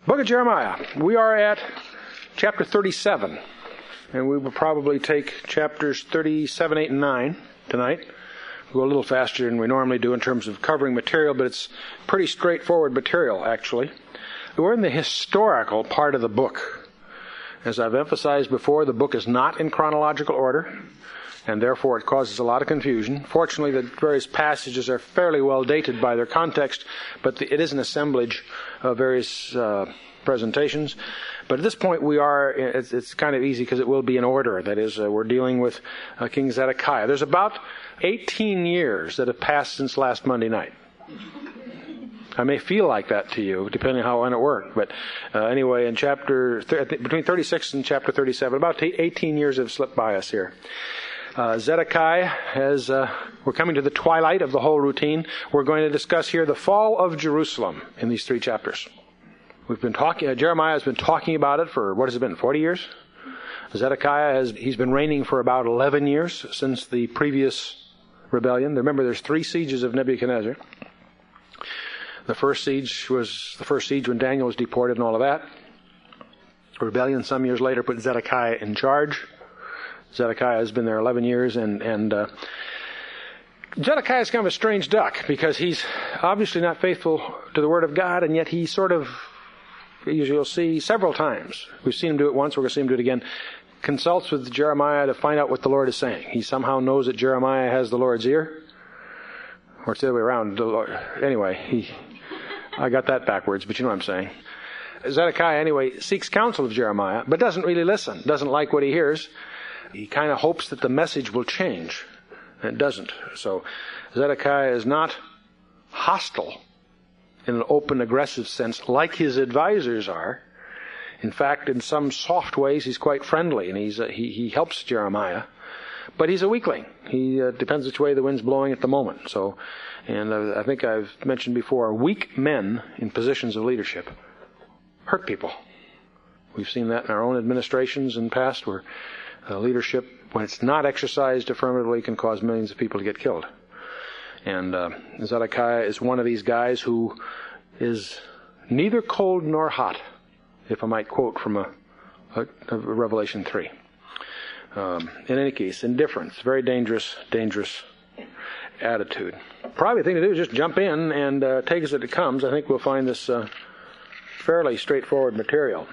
Book of Jeremiah. We are at chapter 37, and we will probably take chapters 37, 8, and 9 tonight. We'll go a little faster than we normally do in terms of covering material, but it's pretty straightforward material, actually. We're in the historical part of the book. As I've emphasized before, the book is not in chronological order, and therefore it causes a lot of confusion. Fortunately, the various passages are fairly well dated by their context, but it is an assemblage of various presentations. But at this point, it's kind of easy because it will be in order. That is, we're dealing with King Zedekiah. There's about 18 years that have passed since last Monday night. I may feel like that to you, depending on when it worked. But anyway, in between 36 and chapter 37, about 18 years have slipped by us here. Zedekiah, we're coming to the twilight of the whole routine. We're going to discuss here the fall of Jerusalem in these 3 chapters. Jeremiah has been talking about it for, 40 years? Zedekiah he's been reigning for about 11 years since the previous rebellion. Remember, there's 3 sieges of Nebuchadnezzar. The first siege was the first siege when Daniel was deported and all of that. The rebellion some years later put Zedekiah in charge. Zedekiah has been there 11 years, and Zedekiah is kind of a strange duck because he's obviously not faithful to the Word of God, and yet he you'll see several times. We've seen him do it once, we're going to see him do it again. Consults with Jeremiah to find out what the Lord is saying. He somehow knows that Jeremiah has the Lord's ear. Or it's the other way around. Anyway, I got that backwards, but you know what I'm saying. Zedekiah, anyway, seeks counsel of Jeremiah, but doesn't really listen, doesn't like what he hears. He kind of hopes that the message will change, and it doesn't. So Zedekiah is not hostile in an open, aggressive sense like his advisors are. In fact, in some soft ways, he's quite friendly, and he helps Jeremiah. But he's a weakling. He depends which way the wind's blowing at the moment. So, and I think I've mentioned before, weak men in positions of leadership hurt people. We've seen that in our own administrations in the past, where leadership, when it's not exercised affirmatively, can cause millions of people to get killed. And Zedekiah is one of these guys who is neither cold nor hot, if I might quote from a Revelation 3. In any case, indifference, very dangerous attitude. Probably the thing to do is just jump in and take as it comes. I think we'll find this fairly straightforward material.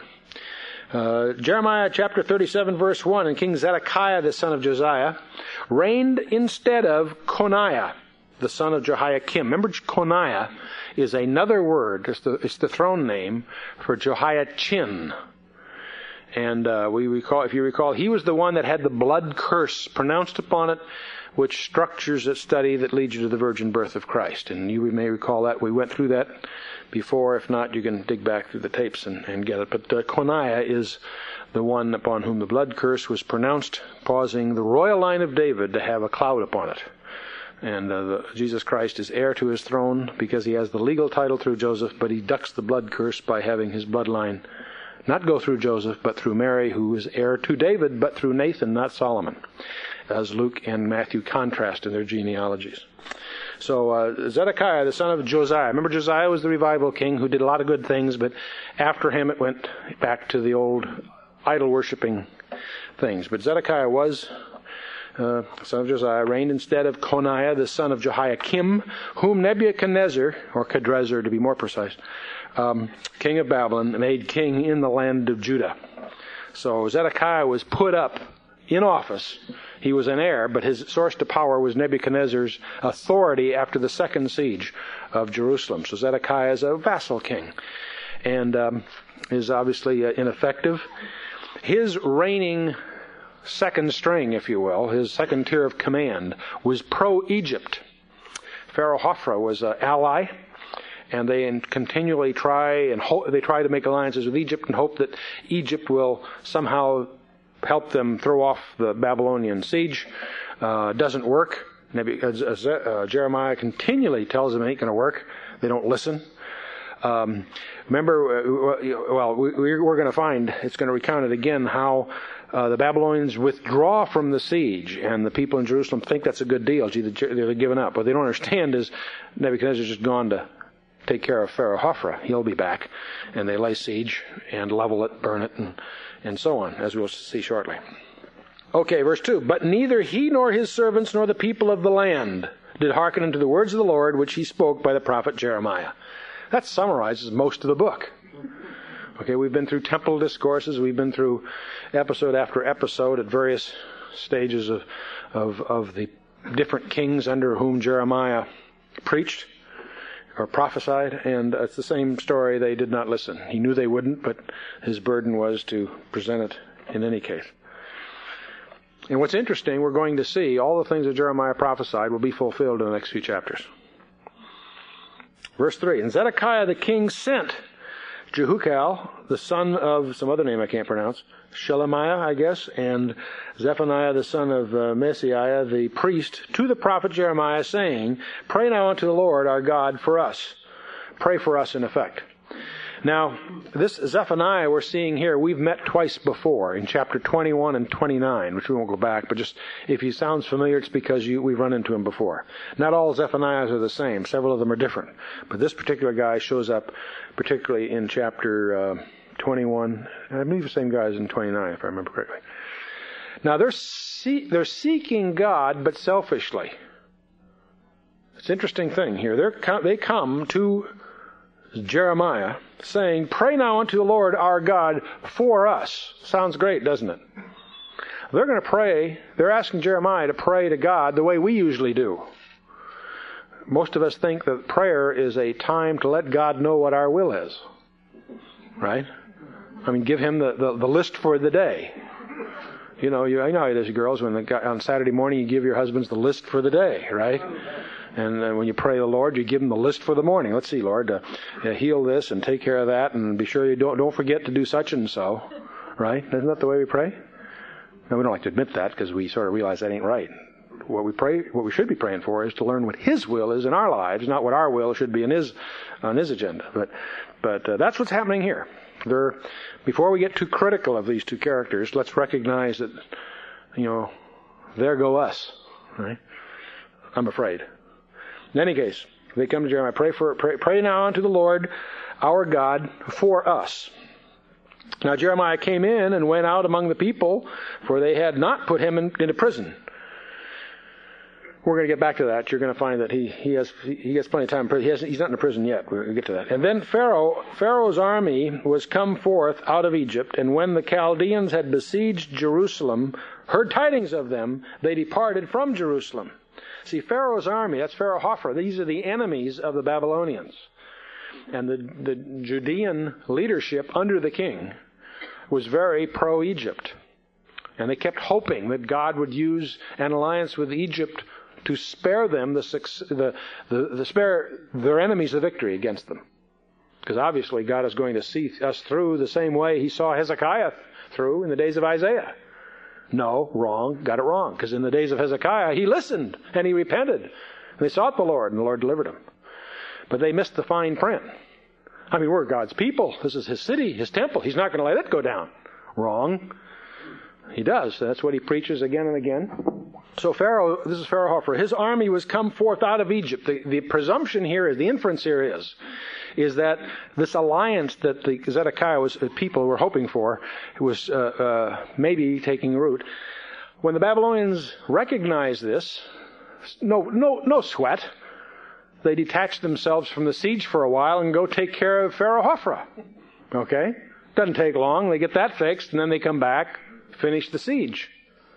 Jeremiah chapter 37, verse 1, and King Zedekiah, the son of Josiah, reigned instead of Coniah, the son of Jehoiakim. Remember, Coniah is another word. It's the throne name for Jehoiachin. And if you recall, he was the one that had the blood curse pronounced upon it, which structures a study that leads you to the virgin birth of Christ. And you may recall that. We went through that before. If not, you can dig back through the tapes and get it. But Coniah is the one upon whom the blood curse was pronounced, causing the royal line of David to have a cloud upon it. And Jesus Christ is heir to his throne because he has the legal title through Joseph, but he ducks the blood curse by having his bloodline not go through Joseph, but through Mary, who is heir to David, but through Nathan, not Solomon, as Luke and Matthew contrast in their genealogies. So Zedekiah, the son of Josiah. Remember, Josiah was the revival king who did a lot of good things, but after him it went back to the old idol-worshipping things. But Zedekiah was the son of Josiah, reigned instead of Coniah, the son of Jehoiakim, whom Nebuchadnezzar, or Cadrezzar to be more precise, king of Babylon, made king in the land of Judah. So Zedekiah was put up in office. He was an heir, but his source to power was Nebuchadnezzar's authority after the second siege of Jerusalem. So Zedekiah is a vassal king and is obviously ineffective. His reigning second string, if you will, his second tier of command, was pro-Egypt. Pharaoh Hophra was an ally, and they continually try to make alliances with Egypt and hope that Egypt will somehow help them throw off the Babylonian siege. Doesn't work. Jeremiah continually tells them it ain't going to work. They don't listen. Remember, we're going to find, it's going to recount it again, how the Babylonians withdraw from the siege, and the people in Jerusalem think that's a good deal. They're giving up. What they don't understand is Nebuchadnezzar's just gone to take care of Pharaoh Hophra. He'll be back. And they lay siege and level it, burn it, and so on, as we'll see shortly. Okay, verse 2. But neither he nor his servants nor the people of the land did hearken unto the words of the Lord, which he spoke by the prophet Jeremiah. That summarizes most of the book. Okay, we've been through temple discourses. We've been through episode after episode at various stages of the different kings under whom Jeremiah preached or prophesied, and it's the same story. They did not listen. He knew they wouldn't, but his burden was to present it in any case. And what's interesting, we're going to see all the things that Jeremiah prophesied will be fulfilled in the next few chapters. Verse 3, And Zedekiah the king sent Jehukal, the son of some other name I can't pronounce, Shelemiah, I guess, and Zephaniah, the son of Messiah, the priest, to the prophet Jeremiah, saying, Pray now unto the Lord our God for us. Pray for us, in effect. Now, this Zephaniah we're seeing here, we've met twice before, in chapter 21 and 29, which we won't go back, but just if he sounds familiar, it's because we've run into him before. Not all Zephaniahs are the same. Several of them are different. But this particular guy shows up particularly in chapter 21. I believe the same guy is in 29, if I remember correctly. Now, they're seeking God, but selfishly. It's an interesting thing here. They come to Jeremiah saying, Pray now unto the Lord our God for us. Sounds great, doesn't it? They're going to pray. They're asking Jeremiah to pray to God the way we usually do. Most of us think that prayer is a time to let God know what our will is. Right? I mean, give him the list for the day. You know how it is, girls, when on Saturday morning you give your husbands the list for the day, right? And when you pray the Lord, you give him the list for the morning. Let's see, Lord, heal this and take care of that, and be sure you don't forget to do such and so, right? Isn't that the way we pray? Now, we don't like to admit that because we sort of realize that ain't right. What we should be praying for is to learn what His will is in our lives, not what our will should be on His agenda. But that's what's happening here. Before we get too critical of these two characters, let's recognize that, there go us, right? I'm afraid. In any case, they come to Jeremiah, pray now unto the Lord our God for us. Now Jeremiah came in and went out among the people, for they had not put him into prison. We're going to get back to that. You're going to find that he gets plenty of time. He's not in prison yet. We'll get to that. And then Pharaoh's army was come forth out of Egypt, and when the Chaldeans had besieged Jerusalem, heard tidings of them, they departed from Jerusalem. See, Pharaoh's army, that's Pharaoh Hophra, these are the enemies of the Babylonians. And the Judean leadership under the king was very pro-Egypt. And they kept hoping that God would use an alliance with Egypt to spare them spare their enemies the victory against them. Because obviously God is going to see us through the same way He saw Hezekiah through in the days of Isaiah. No, wrong, got it wrong. Because in the days of Hezekiah, he listened and he repented. And they sought the Lord, and the Lord delivered him. But they missed the fine print. I mean, we're God's people. This is His city, His temple. He's not going to let it go down. Wrong. He does. That's what he preaches again and again. So this is Pharaoh Hophra. His army was come forth out of Egypt. The presumption here is, the inference here is that this alliance that the Zedekiah people were hoping for was maybe taking root. When the Babylonians recognized this, no sweat. They detached themselves from the siege for a while and go take care of Pharaoh Hophra. Okay? Doesn't take long. They get that fixed, and then they come back, finish the siege.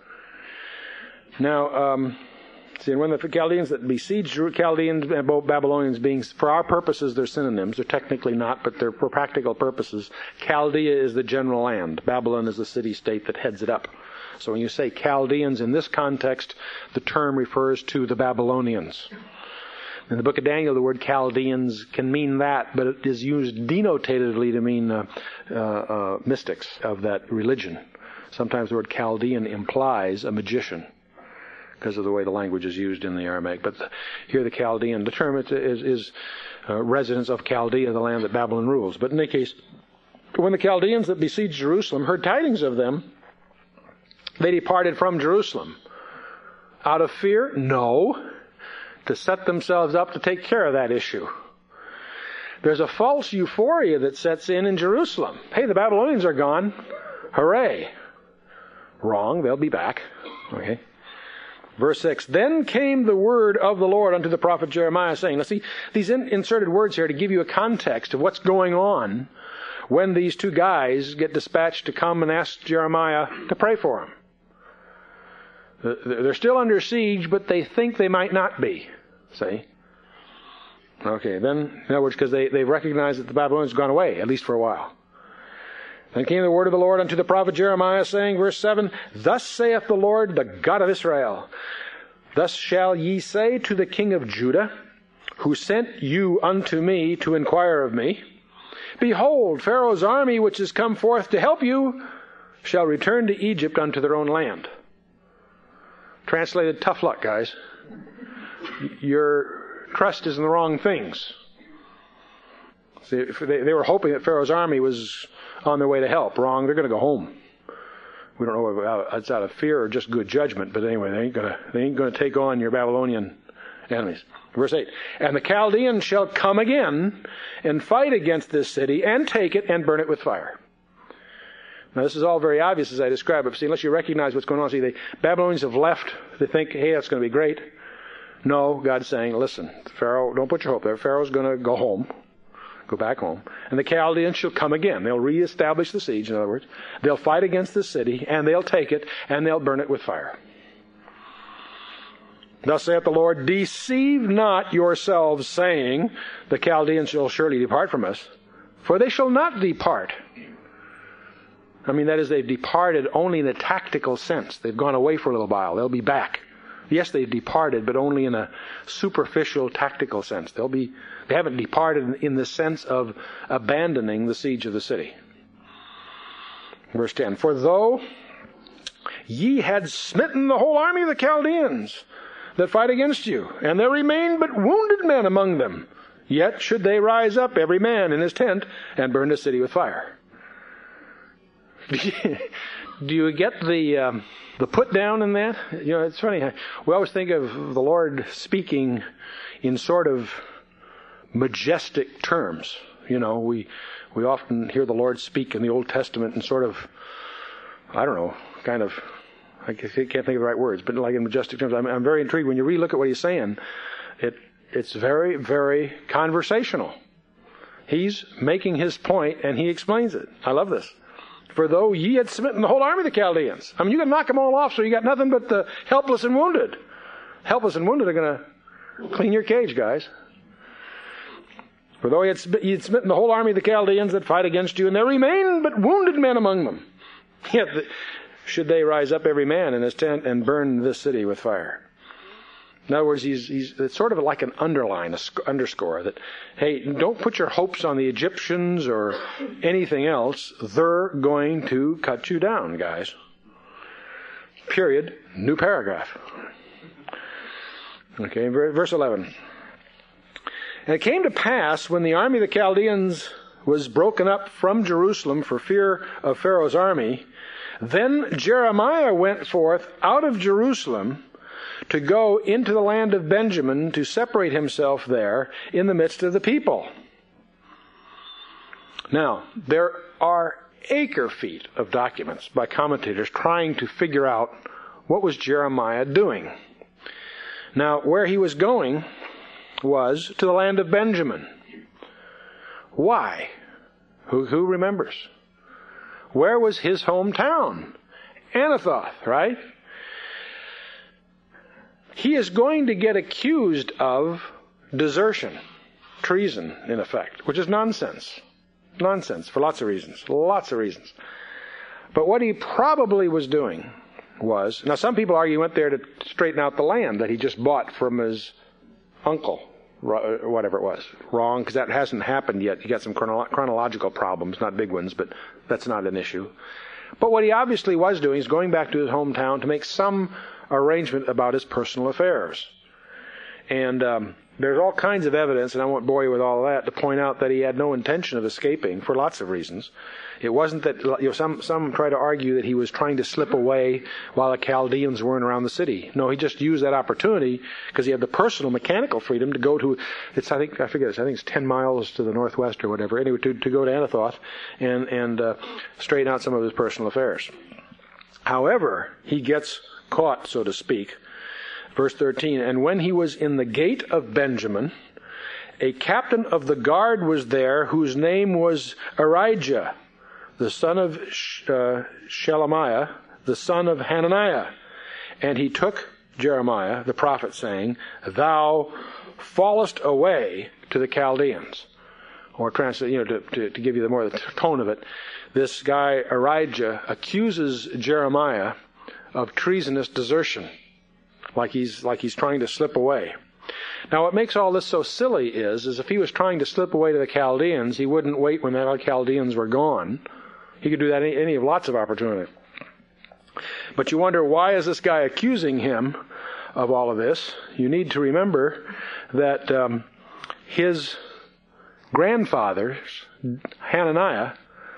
Now, and when the Chaldeans that besieged Chaldeans and Babylonians being, for our purposes, they're synonyms. They're technically not, but they're for practical purposes. Chaldea is the general land. Babylon is the city-state that heads it up. So when you say Chaldeans in this context, the term refers to the Babylonians. In the book of Daniel, the word Chaldeans can mean that, but it is used denotatively to mean mystics of that religion. Sometimes the word Chaldean implies a magician because of the way the language is used in the Aramaic. But here the Chaldean, the term is residents of Chaldea, the land that Babylon rules. But in any case, when the Chaldeans that besieged Jerusalem heard tidings of them, they departed from Jerusalem. Out of fear? No. To set themselves up to take care of that issue. there's a false euphoria that sets in Jerusalem. Hey, the Babylonians are gone. Hooray. Wrong. They'll be back. Okay. Verse 6, then came the word of the Lord unto the prophet Jeremiah, saying, now see, these inserted words here to give you a context of what's going on when these two guys get dispatched to come and ask Jeremiah to pray for them. They're still under siege, but they think they might not be. See? Okay, then, in other words, because they recognize that the Babylonians have gone away, at least for a while. Then came the word of the Lord unto the prophet Jeremiah, saying, verse 7, thus saith the Lord, the God of Israel, thus shall ye say to the king of Judah, who sent you unto me to inquire of me, behold, Pharaoh's army which is come forth to help you shall return to Egypt unto their own land. Translated, tough luck, guys. Your trust is in the wrong things. See, they were hoping that Pharaoh's army was on their way to help. Wrong. They're going to go home. We don't know if it's out of fear or just good judgment, but anyway, they ain't going to take on your Babylonian enemies. Verse 8, and the Chaldeans shall come again and fight against this city and take it and burn it with fire. Now this is all very obvious as I describe it, but see, unless you recognize what's going on, see, the Babylonians have left. They think, hey, that's going to be great. No, God's saying, listen, Pharaoh, don't put your hope there. Pharaoh's going to go home. Go back home. And the Chaldeans shall come again. They'll reestablish the siege, in other words. They'll fight against the city, and they'll take it, and they'll burn it with fire. Thus saith the Lord, deceive not yourselves, saying, the Chaldeans shall surely depart from us, for they shall not depart. I mean, that is, they've departed only in a tactical sense. They've gone away for a little while. They'll be back. Yes, they've departed, but only in a superficial, tactical sense. They haven't departed in the sense of abandoning the siege of the city. Verse 10, for though ye had smitten the whole army of the Chaldeans that fight against you, and there remain but wounded men among them, yet should they rise up every man in his tent and burn the city with fire. Do you get the put down in that? You know, it's funny. We always think of the Lord speaking in sort of majestic terms. You know, we often hear the Lord speak in the Old Testament in sort of, I don't know, kind of, I can't think of the right words, but like in majestic terms. I'm very intrigued when you really look at what he's saying. It's very, very conversational. He's making his point and he explains it. I love this. For though ye had smitten the whole army of the Chaldeans. I mean, you can knock them all off, so you got nothing but the helpless and wounded. Helpless and wounded are going to clean your cage, guys. For though ye had smitten the whole army of the Chaldeans that fight against you, and there remain but wounded men among them, yet should they rise up every man in his tent and burn this city with fire. In other words, it's sort of like an underline, underscore that, hey, don't put your hopes on the Egyptians or anything else. They're going to cut you down, guys. Period. New paragraph. Okay, verse 11. And it came to pass when the army of the Chaldeans was broken up from Jerusalem for fear of Pharaoh's army, then Jeremiah went forth out of Jerusalem to go into the land of Benjamin to separate himself there in the midst of the people. Now, there are acre-feet of documents by commentators trying to figure out what was Jeremiah doing. Now, where he was going was to the land of Benjamin. Why? Who remembers? Where was his hometown? Anathoth, right? He is going to get accused of desertion, treason, in effect, which is nonsense. Nonsense for lots of reasons. Lots of reasons. But what he probably was doing was, now some people argue he went there to straighten out the land that he just bought from his uncle, or whatever it was. Wrong, because that hasn't happened yet. He got some chronological problems, not big ones, but that's not an issue. But what he obviously was doing is going back to his hometown to make some arrangement about his personal affairs. And there's all kinds of evidence, and I won't bore you with all of that, to point out that he had no intention of escaping for lots of reasons. It wasn't that, some try to argue that he was trying to slip away while the Chaldeans weren't around the city. No, he just used that opportunity because he had the personal mechanical freedom to go to, I think it's 10 miles to the northwest or whatever, anyway, to go to Anathoth and straighten out some of his personal affairs. However, he gets caught, so to speak. Verse 13, and when he was in the gate of Benjamin, a captain of the guard was there, whose name was Arijah, the son of Shelemiah, the son of Hananiah. And he took Jeremiah, the prophet, saying, thou fallest away to the Chaldeans. Or translate, to give you the more the tone of it, this guy Arijah accuses Jeremiah of treasonous desertion, like he's trying to slip away. Now, what makes all this so silly is if he was trying to slip away to the Chaldeans, he wouldn't wait when the Chaldeans were gone. He could do that any of lots of opportunity. But you wonder, why is this guy accusing him of all of this? You need to remember that his grandfather, Hananiah's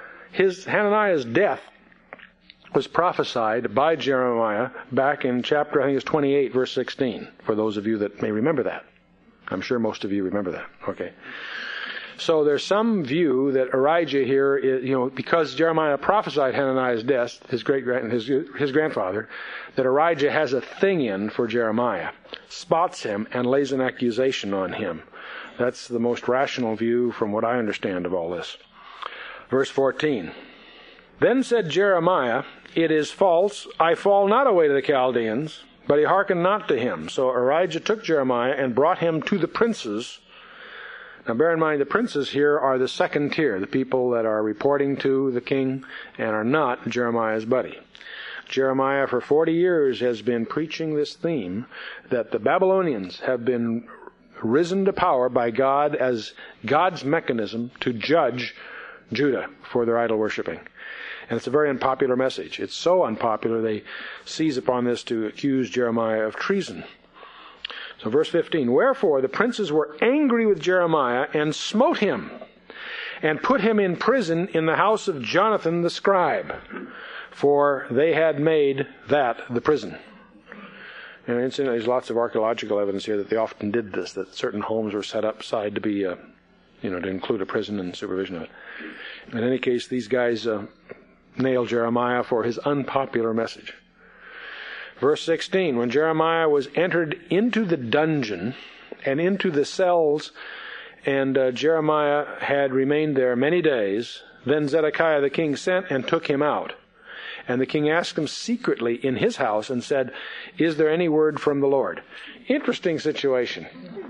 death was prophesied by Jeremiah back in chapter, I think it's 28, verse 16, for those of you that may remember that. I'm sure most of you remember that. Okay. So there's some view that Arijah here is, because Jeremiah prophesied Hananiah's death, his grandfather, that Arijah has a thing in for Jeremiah, spots him, and lays an accusation on him. That's the most rational view from what I understand of all this. Verse 14. Then said Jeremiah, it is false, I fall not away to the Chaldeans, but he hearkened not to him. So Arijah took Jeremiah and brought him to the princes. Now bear in mind, the princes here are the second tier, the people that are reporting to the king and are not Jeremiah's buddy. Jeremiah for 40 years has been preaching this theme that the Babylonians have been risen to power by God as God's mechanism to judge Judah for their idol worshiping. And it's a very unpopular message. It's so unpopular they seize upon this to accuse Jeremiah of treason. So verse 15, wherefore the princes were angry with Jeremiah and smote him and put him in prison in the house of Jonathan the scribe, for they had made that the prison. And incidentally, there's lots of archaeological evidence here that they often did this, that certain homes were set up side to be, to include a prison and supervision of it. In any case, these guys nailed Jeremiah for his unpopular message. Verse 16, when Jeremiah was entered into the dungeon and into the cells, and Jeremiah had remained there many days, then Zedekiah the king sent and took him out. And the king asked him secretly in his house and said, is there any word from the Lord? Interesting situation.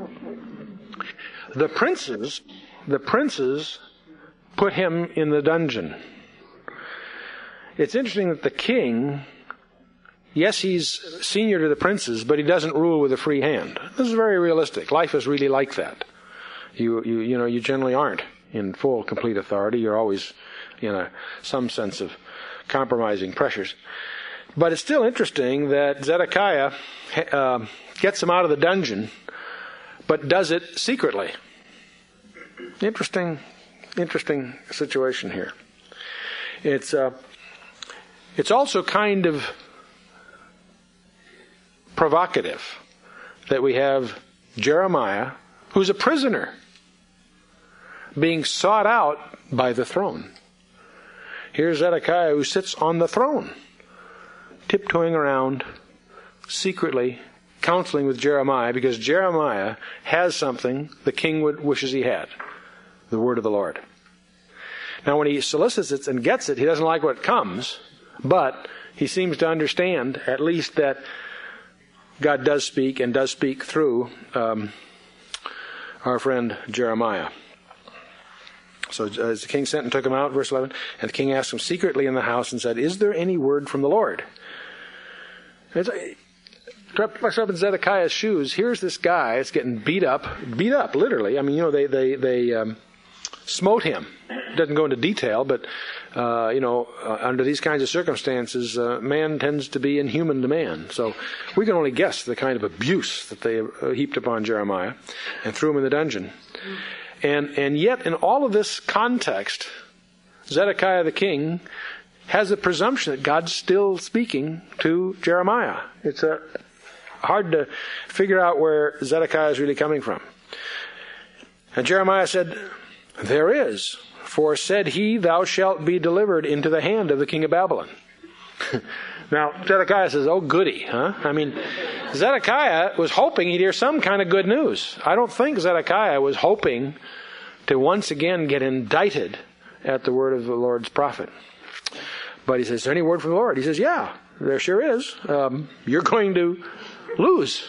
The princes put him in the dungeon. It's interesting that the king, yes, he's senior to the princes, but he doesn't rule with a free hand. This is very realistic. Life is really like that. You generally aren't in full, complete authority. You're always in some sense of compromising pressures. But it's still interesting that Zedekiah gets him out of the dungeon, but does it secretly. Interesting situation here. It's also kind of provocative that we have Jeremiah, who's a prisoner, being sought out by the throne. Here's Zedekiah, who sits on the throne, tiptoeing around, secretly counseling with Jeremiah, because Jeremiah has something the king wishes he had, the word of the Lord. Now, when he solicits it and gets it, he doesn't like what comes, but he seems to understand, at least, that God does speak and does speak through our friend Jeremiah. So as the king sent and took him out, verse 11, and the king asked him secretly in the house and said, is there any word from the Lord? Put myself in Zedekiah's shoes. Here's this guy. It's getting beat up, literally. I mean, they smote him. It doesn't go into detail, but, under these kinds of circumstances, man tends to be inhuman to man. So we can only guess the kind of abuse that they heaped upon Jeremiah and threw him in the dungeon. And yet, in all of this context, Zedekiah the king has a presumption that God's still speaking to Jeremiah. It's hard to figure out where Zedekiah is really coming from. And Jeremiah said, "There is, for said he, thou shalt be delivered into the hand of the king of Babylon." Now, Zedekiah says, "Oh, goody, huh?" I mean, Zedekiah was hoping he'd hear some kind of good news. I don't think Zedekiah was hoping to once again get indicted at the word of the Lord's prophet. But he says, "Is there any word from the Lord?" He says, "Yeah, there sure is. You're going to lose.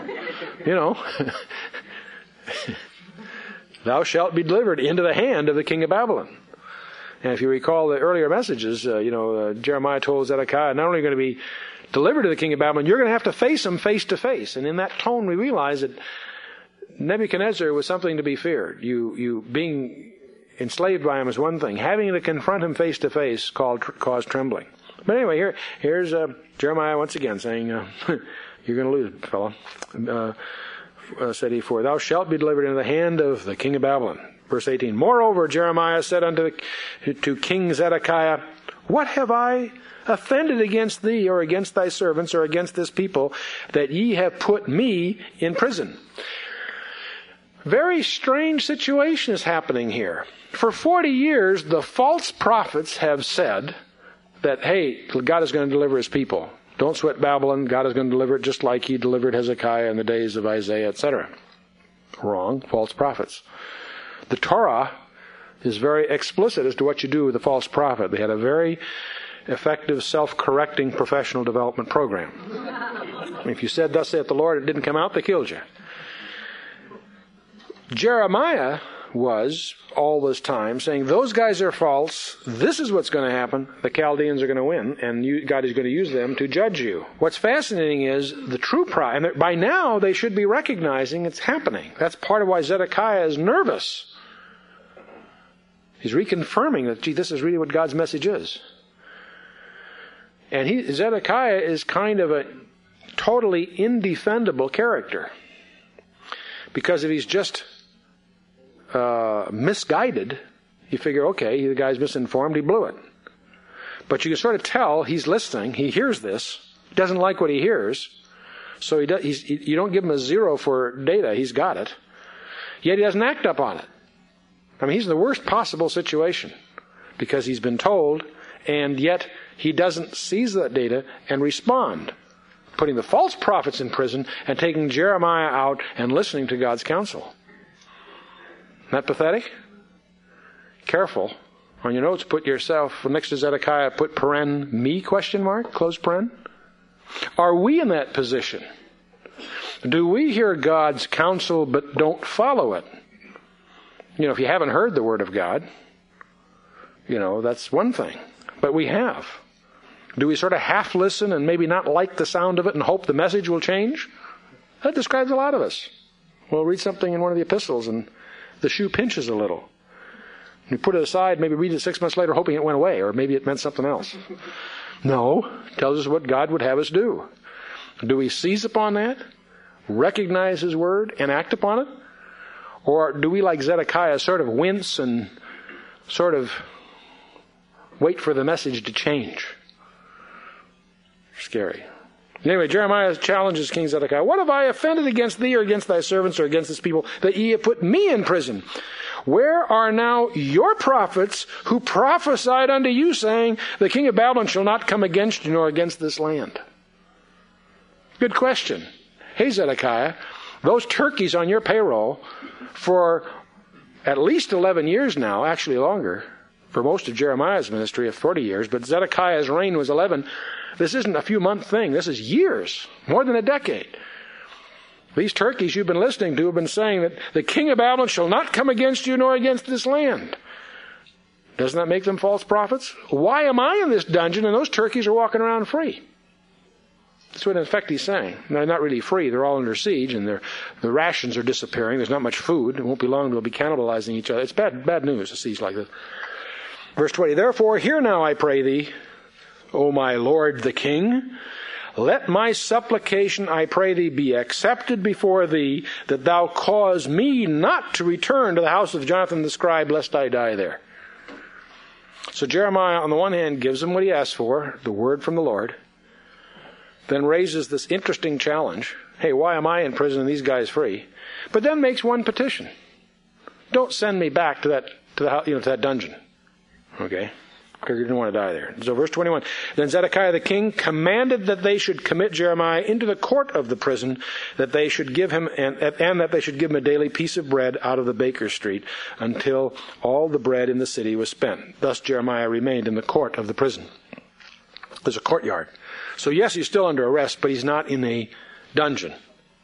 Thou shalt be delivered into the hand of the king of Babylon." And if you recall the earlier messages, Jeremiah told Zedekiah, not only are you going to be delivered to the king of Babylon, you're going to have to face him face to face. And in that tone, we realize that Nebuchadnezzar was something to be feared. You being enslaved by him is one thing. Having to confront him face to face caused trembling. But anyway, here's Jeremiah once again saying, "You're going to lose, fellow." Said he, "For thou shalt be delivered into the hand of the king of Babylon." Verse 18, "Moreover, Jeremiah said to King Zedekiah, What have I offended against thee, or against thy servants, or against this people, that ye have put me in prison?" Very strange situation is happening here. For 40 years, the false prophets have said that, hey, God is going to deliver his people. Don't sweat Babylon. God is going to deliver it just like he delivered Hezekiah in the days of Isaiah, etc. Wrong. False prophets. The Torah is very explicit as to what you do with a false prophet. They had a very effective self-correcting professional development program. If you said, "Thus saith the Lord," it didn't come out, they killed you. Jeremiah was, all this time, saying, those guys are false. This is what's going to happen. The Chaldeans are going to win, and God is going to use them to judge you. What's fascinating is the true pride. And by now, they should be recognizing it's happening. That's part of why Zedekiah is nervous. He's reconfirming that, this is really what God's message is. And Zedekiah is kind of a totally indefendable character. Because if he's just misguided, you figure, okay, the guy's misinformed, he blew it. But you can sort of tell he's listening, he hears this, doesn't like what he hears, so you don't give him a 0 for data, he's got it, yet he doesn't act up on it. I mean, he's in the worst possible situation, because he's been told, and yet he doesn't seize that data and respond, putting the false prophets in prison and taking Jeremiah out and listening to God's counsel. Isn't that pathetic? Careful. On your notes, put yourself, next to Zedekiah, put paren, me, question mark, close paren. Are we in that position? Do we hear God's counsel but don't follow it? If you haven't heard the word of God, that's one thing. But we have. Do we sort of half listen and maybe not like the sound of it and hope the message will change? That describes a lot of us. We'll read something in one of the epistles and the shoe pinches a little. You put it aside, maybe read it 6 months later hoping it went away, or maybe it meant something else. No, it tells us what God would have us do. Do we seize upon that, recognize his word, and act upon it? Or do we, like Zedekiah, sort of wince and sort of wait for the message to change? Scary. Anyway, Jeremiah challenges King Zedekiah. What have I offended against thee, or against thy servants, or against this people, that ye have put me in prison? Where are now your prophets who prophesied unto you, saying, the king of Babylon shall not come against you, nor against this land? Good question. Hey, Zedekiah, those turkeys on your payroll for at least 11 years now, actually longer, for most of Jeremiah's ministry of 40 years, but Zedekiah's reign was 11. This isn't a few-month thing. This is years, more than a decade. These turkeys you've been listening to have been saying that the king of Babylon shall not come against you nor against this land. Doesn't that make them false prophets? Why am I in this dungeon and those turkeys are walking around free? That's what in effect he's saying. They're not really free. They're all under siege, and the rations are disappearing. There's not much food. It won't be long. They'll be cannibalizing each other. It's bad news, a siege like this. Verse 20, therefore, hear now, I pray thee, O my Lord the King, let my supplication, I pray thee, be accepted before thee, that thou cause me not to return to the house of Jonathan the scribe, lest I die there. So Jeremiah, on the one hand, gives him what he asked for, the word from the Lord, then raises this interesting challenge. Hey, why am I in prison and these guys free? But then makes one petition. Don't send me back to that dungeon. Okay? Because he didn't want to die there. So verse 21. Then Zedekiah the king commanded that they should commit Jeremiah into the court of the prison, that they should give him and that they should give him a daily piece of bread out of the baker's street until all the bread in the city was spent. Thus Jeremiah remained in the court of the prison. There's a courtyard. So yes, he's still under arrest, but he's not in a dungeon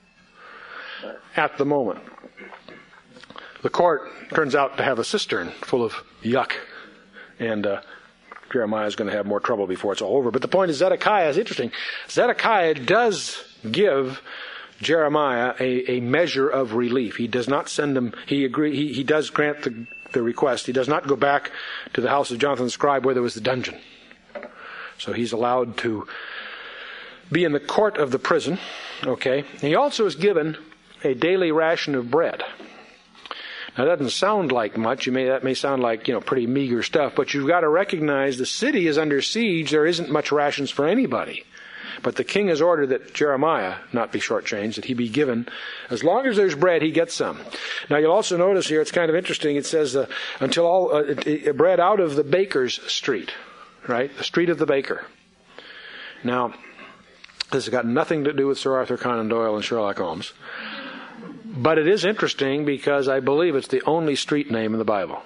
at the moment. The court turns out to have a cistern full of yuck, and Jeremiah is going to have more trouble before it's all over. But the point is, Zedekiah is interesting. Zedekiah does give Jeremiah a measure of relief. He does not send him. He does grant the request. He does not go back to the house of Jonathan the scribe where there was the dungeon. So he's allowed to be in the court of the prison. Okay. He also is given a daily ration of bread. Now, that doesn't sound like much. That may sound like, pretty meager stuff, but you've got to recognize the city is under siege. There isn't much rations for anybody. But the king has ordered that Jeremiah not be shortchanged, that he be given. As long as there's bread, he gets some. Now, you'll also notice here, it's kind of interesting. It says, until all bread out of the baker's street, right? The street of the baker. Now, this has got nothing to do with Sir Arthur Conan Doyle and Sherlock Holmes. But it is interesting because I believe it's the only street name in the Bible.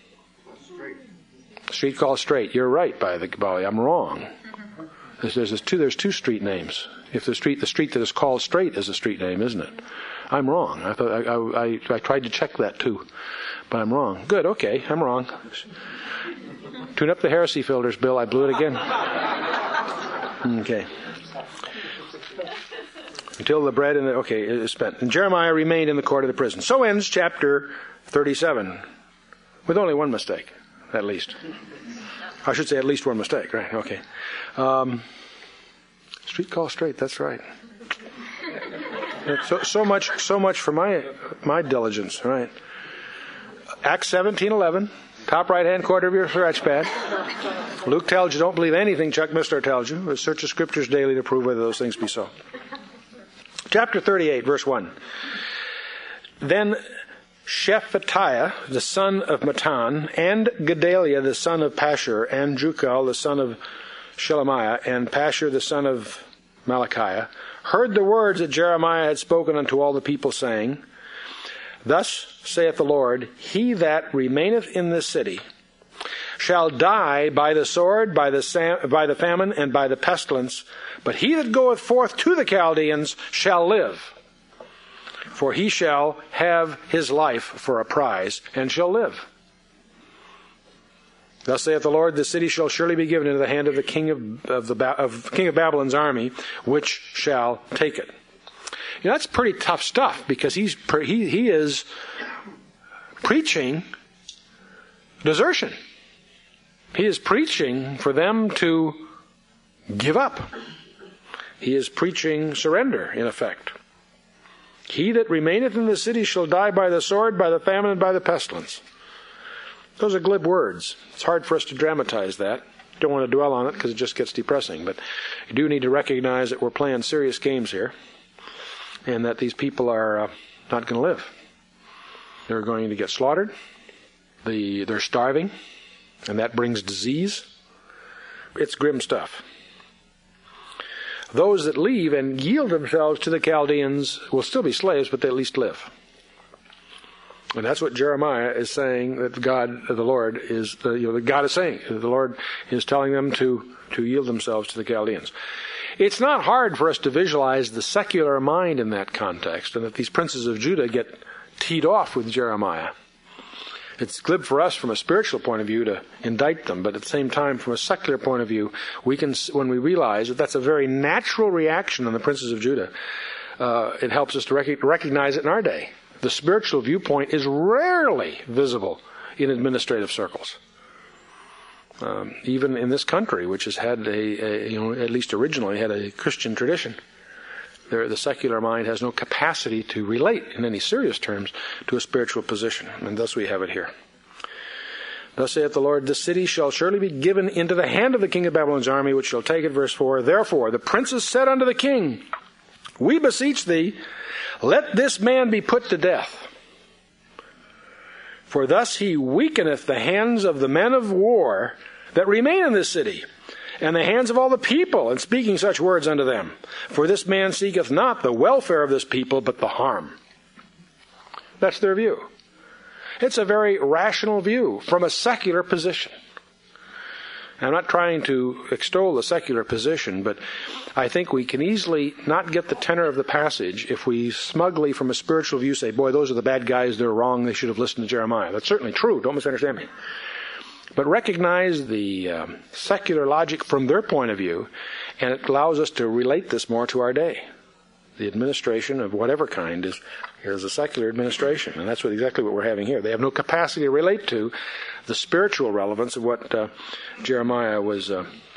Street called Straight. You're right, by the way. I'm wrong. There's two street names. If the street that is called Straight is a street name, isn't it? I'm wrong. I thought I tried to check that too, but I'm wrong. Good. Okay, I'm wrong. Tune up the heresy filters, Bill. I blew it again. Okay. Until the bread is spent. And Jeremiah remained in the court of the prison. So ends chapter 37, with only one mistake, at least. I should say at least one mistake, right? Okay. Street called Straight. That's right. So much for my diligence, right? Acts 17:11, top right-hand corner of your scratch pad. Luke tells you, don't believe anything Chuck Missler tells you. Search the scriptures daily to prove whether those things be so. Chapter 38, verse 1. Then Shephatiah, the son of Mattan, and Gedaliah, the son of Pashur, and Jucal, the son of Shelemiah, and Pashur, the son of Malachiah, heard the words that Jeremiah had spoken unto all the people, saying, Thus saith the Lord, He that remaineth in this city shall die by the sword, by the famine, and by the pestilence, but he that goeth forth to the Chaldeans shall live. For he shall have his life for a prize, and shall live. Thus saith the Lord, the city shall surely be given into the hand of the king of King of Babylon's army, which shall take it. That's pretty tough stuff, because he is preaching desertion. He is preaching for them to give up. He is preaching surrender, in effect. He that remaineth in the city shall die by the sword, by the famine, and by the pestilence. Those are glib words. It's hard for us to dramatize that. Don't want to dwell on it because it just gets depressing. But you do need to recognize that we're playing serious games here, and that these people are not going to live. They're going to get slaughtered. They're starving, and that brings disease. It's grim stuff. Those that leave and yield themselves to the Chaldeans will still be slaves, but they at least live. And that's what Jeremiah is saying, that God, the Lord, is, God is saying. The Lord is telling them to yield themselves to the Chaldeans. It's not hard for us to visualize the secular mind in that context, and that these princes of Judah get teed off with Jeremiah. It's glib for us from a spiritual point of view to indict them, but at the same time, from a secular point of view, we can, when we realize that that's a very natural reaction on the princes of Judah, it helps us to recognize it in our day. The spiritual viewpoint is rarely visible in administrative circles. Even in this country, which has had at least originally had a Christian tradition, the secular mind has no capacity to relate in any serious terms to a spiritual position, and thus we have it here. Thus saith the Lord, this city shall surely be given into the hand of the king of Babylon's army, which shall take it. Verse 4, therefore the princes said unto the king, we beseech thee, let this man be put to death. For thus he weakeneth the hands of the men of war that remain in this city, and the hands of all the people, in speaking such words unto them. For this man seeketh not the welfare of this people, but the harm. That's their view. It's a very rational view from a secular position. I'm not trying to extol the secular position, but I think we can easily not get the tenor of the passage if we smugly, from a spiritual view, say, boy, those are the bad guys, they're wrong, they should have listened to Jeremiah. That's certainly true, don't misunderstand me. But recognize the secular logic from their point of view, and it allows us to relate this more to our day. The administration of whatever kind is a secular administration, and that's exactly what we're having here. They have no capacity to relate to the spiritual relevance of what Jeremiah was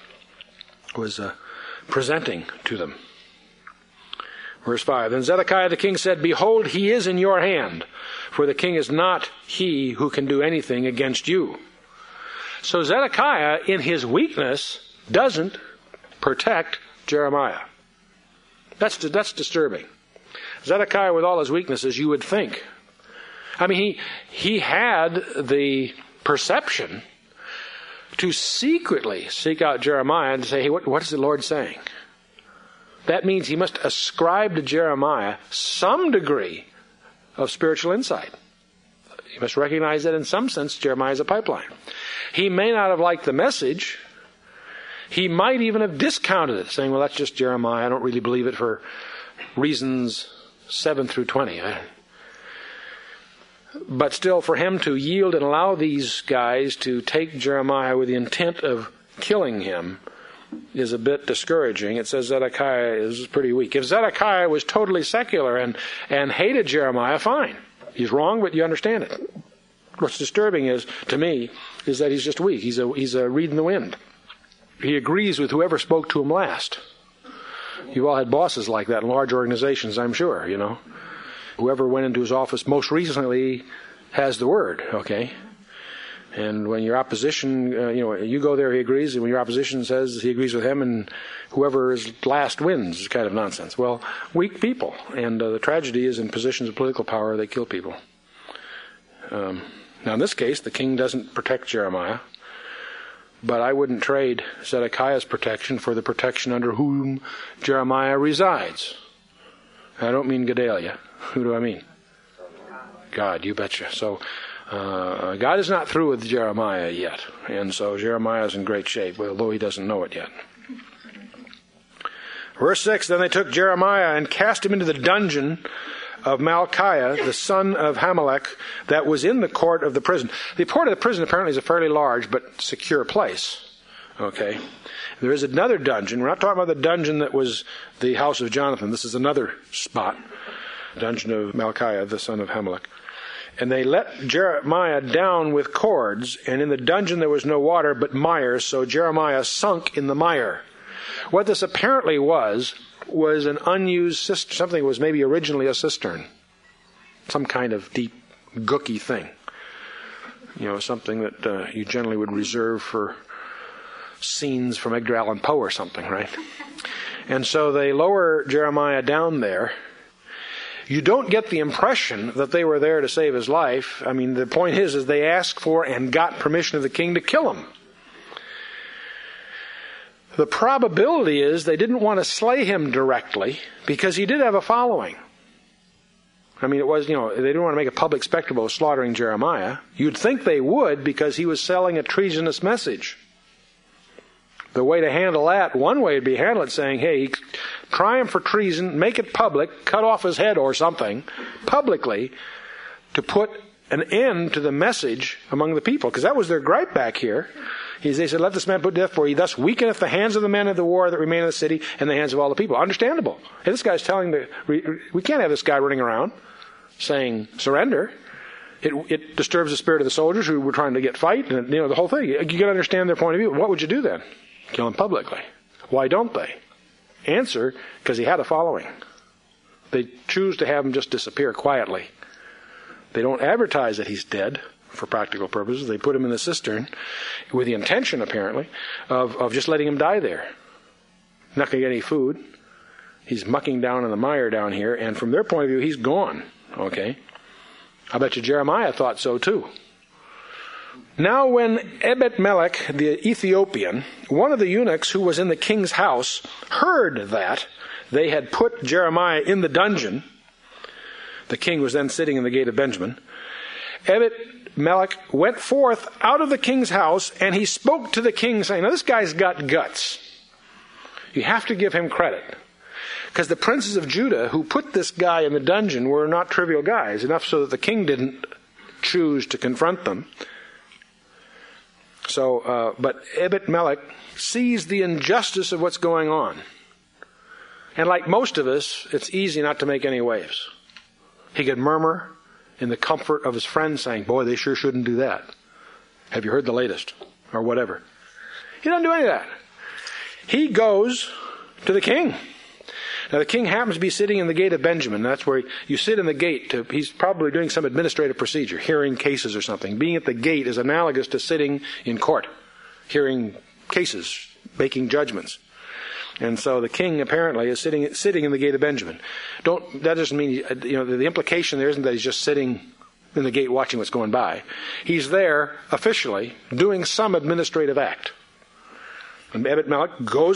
presenting to them. Verse 5, then Zedekiah the king said, behold, he is in your hand, for the king is not he who can do anything against you. So Zedekiah, in his weakness, doesn't protect Jeremiah. That's disturbing. Zedekiah, with all his weaknesses, you would think. I mean, he had the perception to secretly seek out Jeremiah and say, hey, what is the Lord saying? That means he must ascribe to Jeremiah some degree of spiritual insight. You must recognize that in some sense Jeremiah is a pipeline. He may not have liked the message. He might even have discounted it, saying, well, that's just Jeremiah. I don't really believe it for reasons 7 through 20. But still, for him to yield and allow these guys to take Jeremiah with the intent of killing him is a bit discouraging. It says Zedekiah is pretty weak. If Zedekiah was totally secular and hated Jeremiah, fine. He's wrong, but you understand it. What's disturbing is, to me, is that he's just weak. He's a reed in the wind. He agrees with whoever spoke to him last. You've all had bosses like that in large organizations, I'm sure, you know. Whoever went into his office most recently has the word, okay? And when your opposition, you go there, he agrees, and when your opposition says he agrees with him, and whoever is last wins, is kind of nonsense. Well, weak people, and the tragedy is in positions of political power, they kill people. Now, in this case, the king doesn't protect Jeremiah, but I wouldn't trade Zedekiah's protection for the protection under whom Jeremiah resides. I don't mean Gedaliah. Who do I mean? God, you betcha. So, God is not through with Jeremiah yet, and so Jeremiah is in great shape, although he doesn't know it yet. Verse 6, then they took Jeremiah and cast him into the dungeon of Malchiah, the son of Hamelech, that was in the court of the prison. The court of the prison apparently is a fairly large but secure place. Okay. There is another dungeon. We're not talking about the dungeon that was the house of Jonathan. This is another spot. Dungeon of Malchiah, the son of Hamelech. And they let Jeremiah down with cords, and in the dungeon there was no water but mire, so Jeremiah sunk in the mire. What this apparently was an unused cistern, something that was maybe originally a cistern. Some kind of deep, gooky thing. Something that you generally would reserve for scenes from Edgar Allan Poe or something, right? And so they lower Jeremiah down there. You don't get the impression that they were there to save his life. I mean, the point is they asked for and got permission of the king to kill him. The probability is they didn't want to slay him directly because he did have a following. I mean, it was, they didn't want to make a public spectacle of slaughtering Jeremiah. You'd think they would because he was selling a treasonous message. The way to handle that, one way would be handle it saying, hey, try him for treason, make it public, cut off his head or something, publicly, to put an end to the message among the people, because that was their gripe back here. They said, let this man put to death, for he thus weakeneth the hands of the men of the war that remain in the city and the hands of all the people. Understandable. Hey, this guy's telling we can't have this guy running around saying surrender. It disturbs the spirit of the soldiers who were trying to get fight, and the whole thing. You got to understand their point of view. What would you do then? Kill him publicly. Why don't they? Answer, because he had a following. They choose to have him just disappear quietly. They don't advertise that he's dead for practical purposes. They put him in the cistern with the intention, apparently, of just letting him die there. Not going to get any food. He's mucking down in the mire down here, and from their point of view, he's gone. Okay? I bet you Jeremiah thought so too. Now when Ebed-Melech the Ethiopian, one of the eunuchs who was in the king's house, heard that they had put Jeremiah in the dungeon, the king was then sitting in the gate of Benjamin, Ebed-Melech went forth out of the king's house, and he spoke to the king, saying, now this guy's got guts. You have to give him credit. Because the princes of Judah who put this guy in the dungeon were not trivial guys, enough so that the king didn't choose to confront them. But Ebed-Melech sees the injustice of what's going on. And like most of us, it's easy not to make any waves. He could murmur in the comfort of his friends saying, boy, they sure shouldn't do that. Have you heard the latest? Or whatever. He doesn't do any of that. He goes to the king. Now the king happens to be sitting in the gate of Benjamin. That's where you sit in the gate. He's probably doing some administrative procedure, hearing cases or something. Being at the gate is analogous to sitting in court, hearing cases, making judgments. And so the king apparently is sitting in the gate of Benjamin. That doesn't mean, the implication there isn't that he's just sitting in the gate watching what's going by. He's there officially doing some administrative act. And Ebed-Melech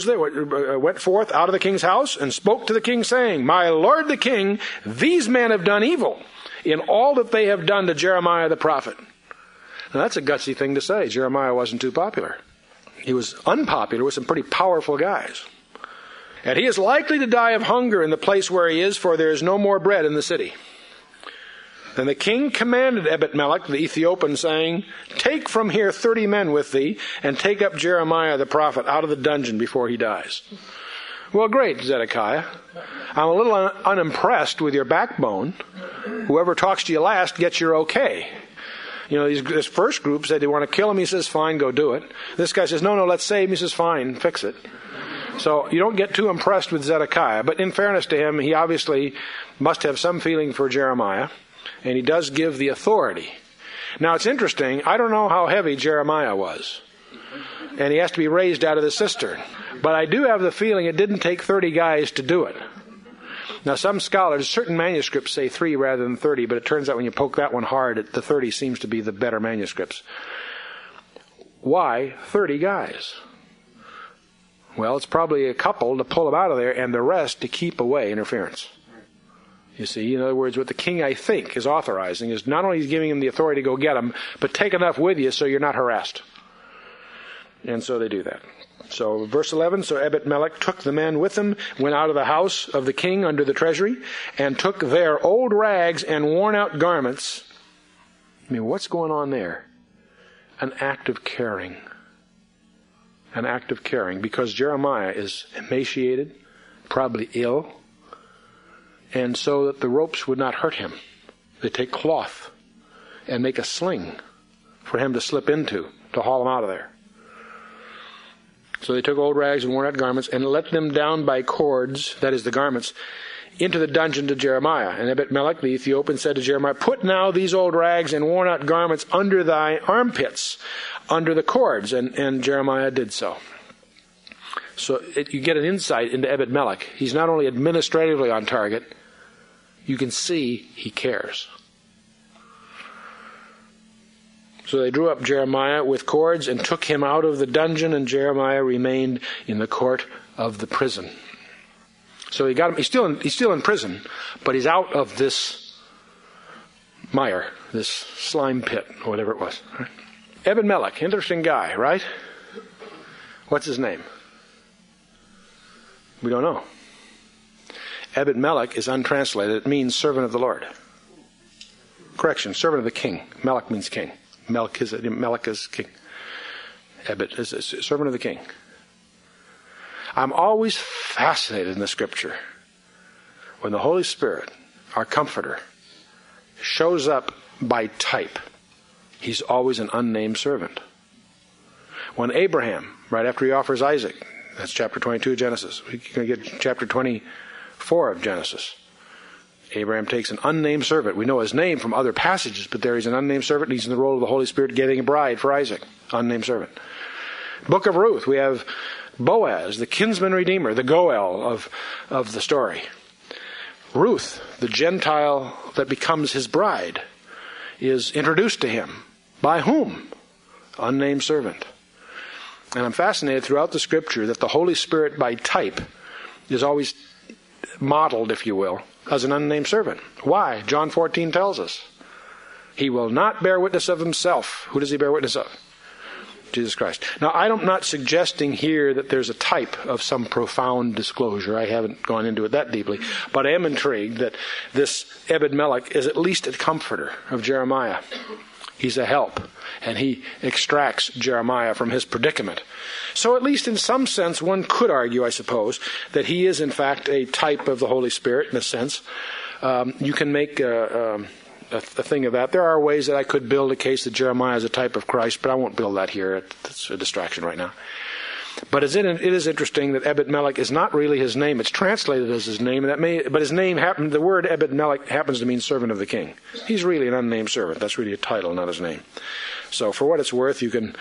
went forth out of the king's house and spoke to the king, saying, my lord the king, these men have done evil in all that they have done to Jeremiah the prophet. Now that's a gutsy thing to say. Jeremiah wasn't too popular. He was unpopular with some pretty powerful guys. And he is likely to die of hunger in the place where he is, for there is no more bread in the city. Then the king commanded Ebed-Melech the Ethiopian, saying, take from here 30 men with thee, and take up Jeremiah the prophet out of the dungeon before he dies. Well, great, Zedekiah. I'm a little unimpressed with your backbone. Whoever talks to you last gets your okay. This first group said they want to kill him. He says, fine, go do it. This guy says, no, let's save him. He says, fine, fix it. So you don't get too impressed with Zedekiah. But in fairness to him, he obviously must have some feeling for Jeremiah. And he does give the authority. Now it's interesting, I don't know how heavy Jeremiah was. And he has to be raised out of the cistern. But I do have the feeling it didn't take 30 guys to do it. Now some scholars, certain manuscripts say 3 rather than 30, but it turns out when you poke that one hard, the 30 seems to be the better manuscripts. Why 30 guys? Well, it's probably a couple to pull him out of there and the rest to keep away interference. You see, in other words, what the king, I think, is authorizing is not only giving him the authority to go get him, but take enough with you so you're not harassed. And so they do that. So verse 11, so Ebed-Melech took the men with him, went out of the house of the king under the treasury, and took their old rags and worn out garments. I mean, what's going on there? An act of caring. An act of caring, because Jeremiah is emaciated, probably ill, and so that the ropes would not hurt him. They take cloth and make a sling for him to slip into, to haul him out of there. So they took old rags and worn out garments and let them down by cords, that is the garments, into the dungeon to Jeremiah. And Ebed-Melech the Ethiopian said to Jeremiah, put now these old rags and worn out garments under thy armpits, under the cords. And Jeremiah did so. So you get an insight into Ebed-Melech. He's not only administratively on target, you can see he cares. So they drew up Jeremiah with cords and took him out of the dungeon, and Jeremiah remained in the court of the prison. So he got him. He's still in prison, but he's out of this mire, this slime pit, or whatever it was. Right? Ebed-Melech, interesting guy, right? What's his name? We don't know. Ebed-Melech is untranslated. It means servant of the Lord. Correct. correction, servant of the king. Melech means king. Melech is king. Ebed is a servant of the king. I'm always fascinated in the scripture when the Holy Spirit, our comforter, shows up by type. He's always an unnamed servant. When Abraham, right after he offers Isaac, that's chapter 22 of Genesis. We're going to get chapter 24 of Genesis. Abraham takes an unnamed servant. We know his name from other passages, but there he's an unnamed servant, and he's in the role of the Holy Spirit getting a bride for Isaac. Unnamed servant. Book of Ruth, we have Boaz, the kinsman redeemer, the Goel of the story. Ruth, the Gentile that becomes his bride, is introduced to him. By whom? Unnamed servant. And I'm fascinated throughout the scripture that the Holy Spirit by type is always modeled, if you will, as an unnamed servant. Why? John 14 tells us. He will not bear witness of himself. Who does he bear witness of? Jesus Christ. Now, I'm not suggesting here that there's a type of some profound disclosure. I haven't gone into it that deeply. But I am intrigued that this Ebed-Melech is at least a comforter of Jeremiah. He's a help. And he extracts Jeremiah from his predicament. So at least in some sense, one could argue, I suppose, that he is in fact a type of the Holy Spirit in a sense. You can make a thing of that. There are ways that I could build a case that Jeremiah is a type of Christ, but I won't build that here. It's a distraction right now. But it is interesting that Ebed-Melech is not really his name. It's translated as his name, but his name the word Ebed-Melech happens to mean servant of the king. He's really an unnamed servant. That's really a title, not his name. So for what it's worth, you can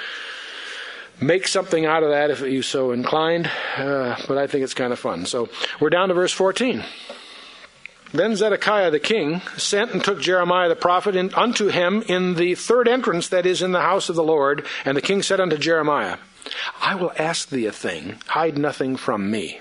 make something out of that if you're so inclined, but I think it's kind of fun. So we're down to verse 14. Then Zedekiah the king sent and took Jeremiah the prophet unto him in the third entrance that is in the house of the Lord. And the king said unto Jeremiah, I will ask thee a thing, hide nothing from me.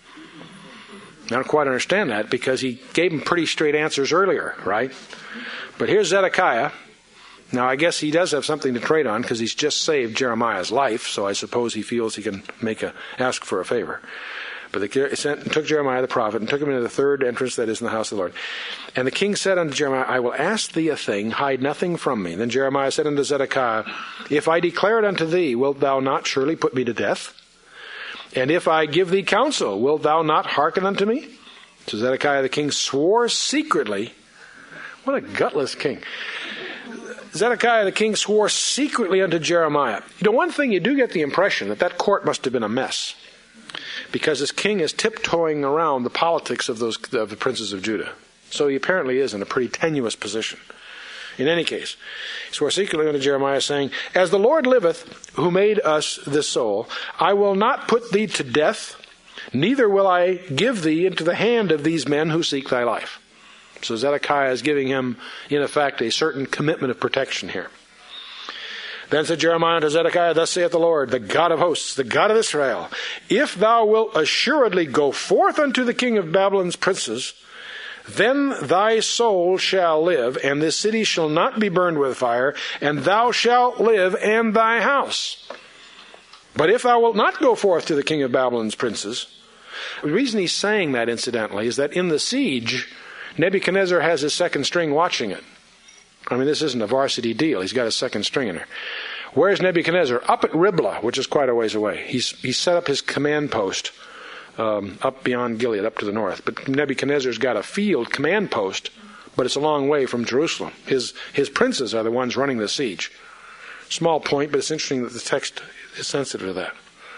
I don't quite understand that because he gave him pretty straight answers earlier, right? But here's Zedekiah. Now I guess he does have something to trade on because he's just saved Jeremiah's life, so I suppose he feels he can ask for a favor. But the king sent and took Jeremiah the prophet and took him into the third entrance that is in the house of the Lord. And the king said unto Jeremiah, I will ask thee a thing, hide nothing from me. Then Jeremiah said unto Zedekiah, if I declare it unto thee, wilt thou not surely put me to death? And if I give thee counsel, wilt thou not hearken unto me? So Zedekiah the king swore secretly. What a gutless king. Zedekiah the king swore secretly unto Jeremiah. You know, one thing, you do get the impression that court must have been a mess. Because this king is tiptoeing around the politics of the princes of Judah. So he apparently is in a pretty tenuous position. In any case, he swore secretly unto Jeremiah, saying, as the Lord liveth, who made us this soul, I will not put thee to death, neither will I give thee into the hand of these men who seek thy life. So Zedekiah is giving him, in effect, a certain commitment of protection here. Then said Jeremiah unto Zedekiah, thus saith the Lord, the God of hosts, the God of Israel, if thou wilt assuredly go forth unto the king of Babylon's princes, then thy soul shall live, and this city shall not be burned with fire, and thou shalt live, and thy house. But if thou wilt not go forth to the king of Babylon's princes, the reason he's saying that, incidentally, is that in the siege, Nebuchadnezzar has his second string watching it. I mean, this isn't a varsity deal. He's got a second string in there. Where's Nebuchadnezzar? Up at Riblah, which is quite a ways away. He's set up his command post up beyond Gilead, up to the north. But Nebuchadnezzar's got a field command post, but it's a long way from Jerusalem. His princes are the ones running the siege. Small point, but it's interesting that the text is sensitive to that.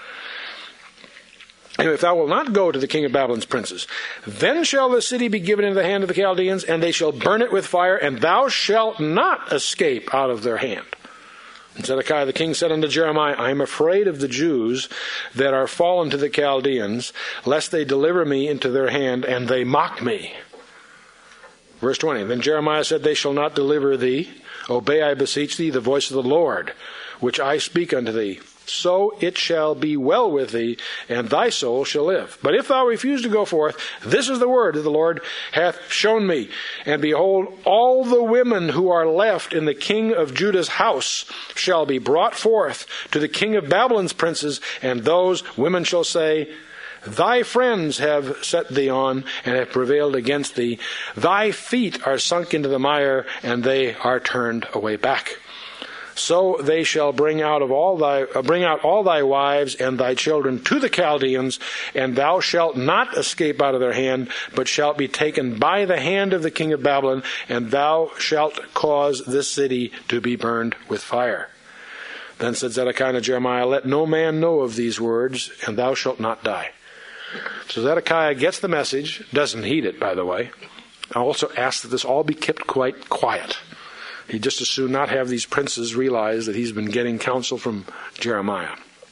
And if thou wilt not go to the king of Babylon's princes, then shall the city be given into the hand of the Chaldeans, and they shall burn it with fire, and thou shalt not escape out of their hand. And Zedekiah the king said unto Jeremiah, I am afraid of the Jews that are fallen to the Chaldeans, lest they deliver me into their hand, and they mock me. Verse 20, then Jeremiah said, they shall not deliver thee. Obey, I beseech thee, the voice of the Lord, which I speak unto thee. So it shall be well with thee, and thy soul shall live. But if thou refuse to go forth, this is the word that the Lord hath shown me. And behold, all the women who are left in the king of Judah's house shall be brought forth to the king of Babylon's princes, and those women shall say, Thy friends have set thee on, and have prevailed against thee. Thy feet are sunk into the mire, and they are turned away back. So they shall bring out all thy wives and thy children to the Chaldeans, and thou shalt not escape out of their hand, but shalt be taken by the hand of the king of Babylon, and thou shalt cause this city to be burned with fire. Then said Zedekiah to Jeremiah, Let no man know of these words, and thou shalt not die. So Zedekiah gets the message, doesn't heed it, by the way. I also ask that this all be kept quite quiet. He'd just as soon not have these princes realize that he's been getting counsel from Jeremiah.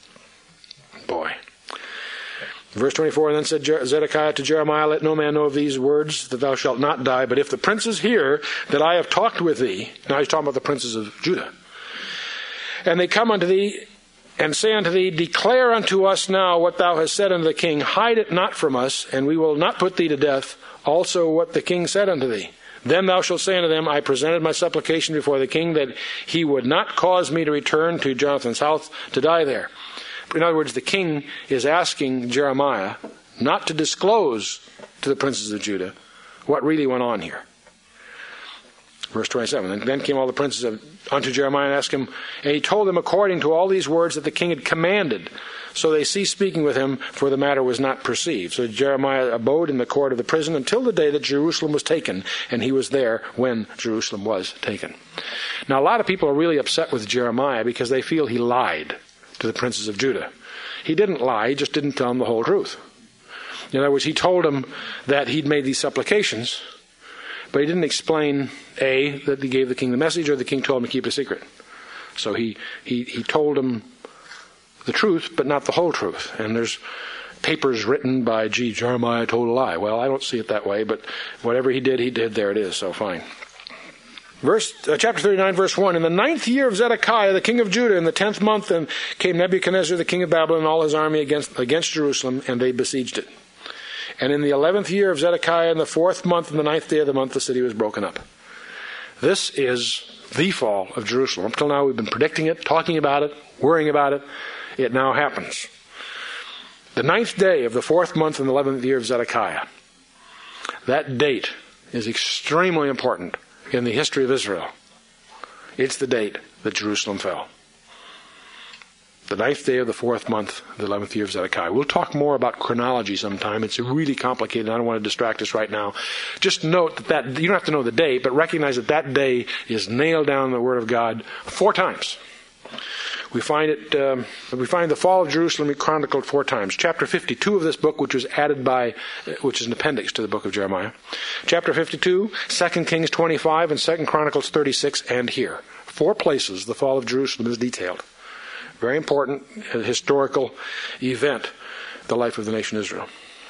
Boy. Verse 24, And then said Zedekiah to Jeremiah, Let no man know of these words, that thou shalt not die. But if the princes hear that I have talked with thee, now he's talking about the princes of Judah, and they come unto thee, and say unto thee, Declare unto us now what thou hast said unto the king. Hide it not from us, and we will not put thee to death. Also what the king said unto thee. Then thou shalt say unto them, I presented my supplication before the king, that he would not cause me to return to Jonathan's house to die there. In other words, the king is asking Jeremiah not to disclose to the princes of Judah what really went on here. Verse 27, And then came all the princes unto Jeremiah and asked him, and he told them according to all these words that the king had commanded. So they ceased speaking with him, for the matter was not perceived. So Jeremiah abode in the court of the prison until the day that Jerusalem was taken, and he was there when Jerusalem was taken. Now, a lot of people are really upset with Jeremiah because they feel he lied to the princes of Judah. He didn't lie, he just didn't tell them the whole truth. In other words, he told them that he'd made these supplications, but he didn't explain, A, that he gave the king the message, or the king told him to keep it a secret. So he told him the truth, but not the whole truth. And there's papers written by, Jeremiah told a lie. Well, I don't see it that way, but whatever he did, there it is, so fine. Chapter 39, verse 1, In the 9th year of Zedekiah, the king of Judah, in the 10th month, and came Nebuchadnezzar, the king of Babylon, and all his army against Jerusalem, and they besieged it. And in the 11th year of Zedekiah, in the 4th month, and the 9th day of the month, the city was broken up. This is the fall of Jerusalem. Up till now, we've been predicting it, talking about it, worrying about it. It now happens. The 9th day of the 4th month and the 11th year of Zedekiah. That date is extremely important in the history of Israel. It's the date that Jerusalem fell. The 9th day of the 4th month, the 11th year of Zedekiah. We'll talk more about chronology sometime. It's really complicated. I don't want to distract us right now. Just note that you don't have to know the date, but recognize that day is nailed down in the Word of God 4 times. We find the fall of Jerusalem chronicled 4 times. Chapter 52 of this book, which is an appendix to the book of Jeremiah. Chapter 52, 2 Kings 25, and 2 Chronicles 36, and here. 4 places the fall of Jerusalem is detailed. Very important historical event, the life of the nation Israel.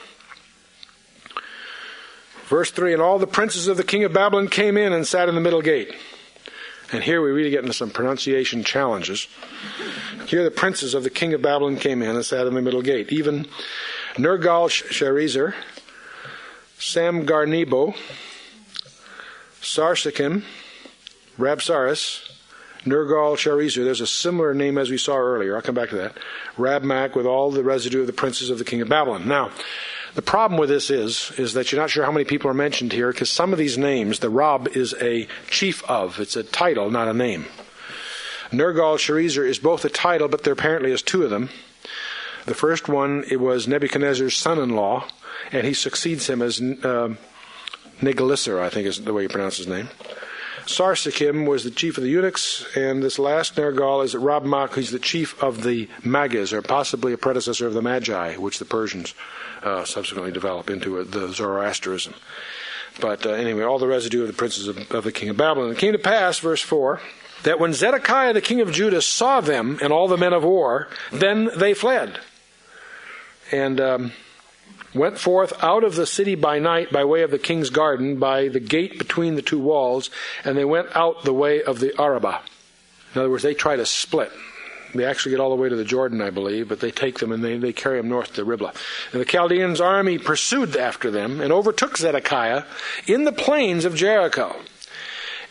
Verse 3, And all the princes of the king of Babylon came in and sat in the middle gate. And here we really get into some pronunciation challenges. Here the princes of the king of Babylon came in and sat in the middle gate. Even Nergal-Sharezer, Samgar-Nebo, Sarsekim, Rabsaris, Nergal-Sharezer. There's a similar name as we saw earlier. I'll come back to that. Rabmac, with all the residue of the princes of the king of Babylon. Now, the problem with this is that you're not sure how many people are mentioned here, because some of these names, the Rab is a chief of. It's a title, not a name. Nergal-Sharezer is both a title, but there apparently is 2 of them. The first one, it was Nebuchadnezzar's son-in-law, and he succeeds him as Nigalisser, I think is the way you pronounce his name. Sarsekim was the chief of the eunuchs, and this last Nergal is Rabmac, who's the chief of the Magiz, or possibly a predecessor of the Magi, which the Persians subsequently develop into the Zoroastrianism. But anyway, all the residue of the princes of the king of Babylon. It came to pass, verse 4, that when Zedekiah the king of Judah saw them and all the men of war, then they fled, and went forth out of the city by night by way of the king's garden, by the gate between the 2 walls, and they went out the way of the Arabah. In other words, they try to split. They actually get all the way to the Jordan, I believe, but they take them and they carry them north to Riblah. And the Chaldeans' army pursued after them and overtook Zedekiah in the plains of Jericho.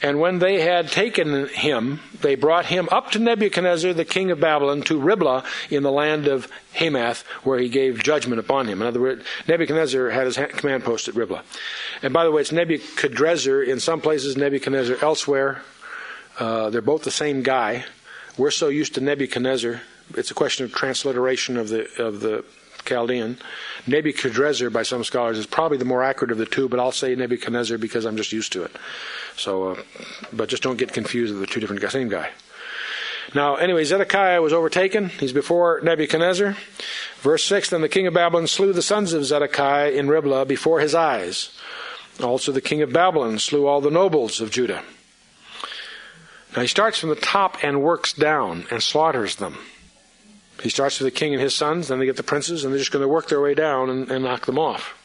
And when they had taken him, they brought him up to Nebuchadnezzar, the king of Babylon, to Riblah in the land of Hamath, where he gave judgment upon him. In other words, Nebuchadnezzar had his command post at Riblah. And by the way, it's Nebuchadrezzar in some places, Nebuchadnezzar elsewhere. They're both the same guy. We're so used to Nebuchadnezzar. It's a question of transliteration of the Chaldean. Nebuchadrezzar, by some scholars, is probably the more accurate of the two, but I'll say Nebuchadnezzar because I'm just used to it. So, but just don't get confused with the two different guys, same guy. Now, anyway, Zedekiah was overtaken. He's before Nebuchadnezzar. Verse 6, then the king of Babylon slew the sons of Zedekiah in Riblah before his eyes. Also the king of Babylon slew all the nobles of Judah. Now he starts from the top and works down and slaughters them. He starts with the king and his sons, then they get the princes, and they're just going to work their way down and knock them off.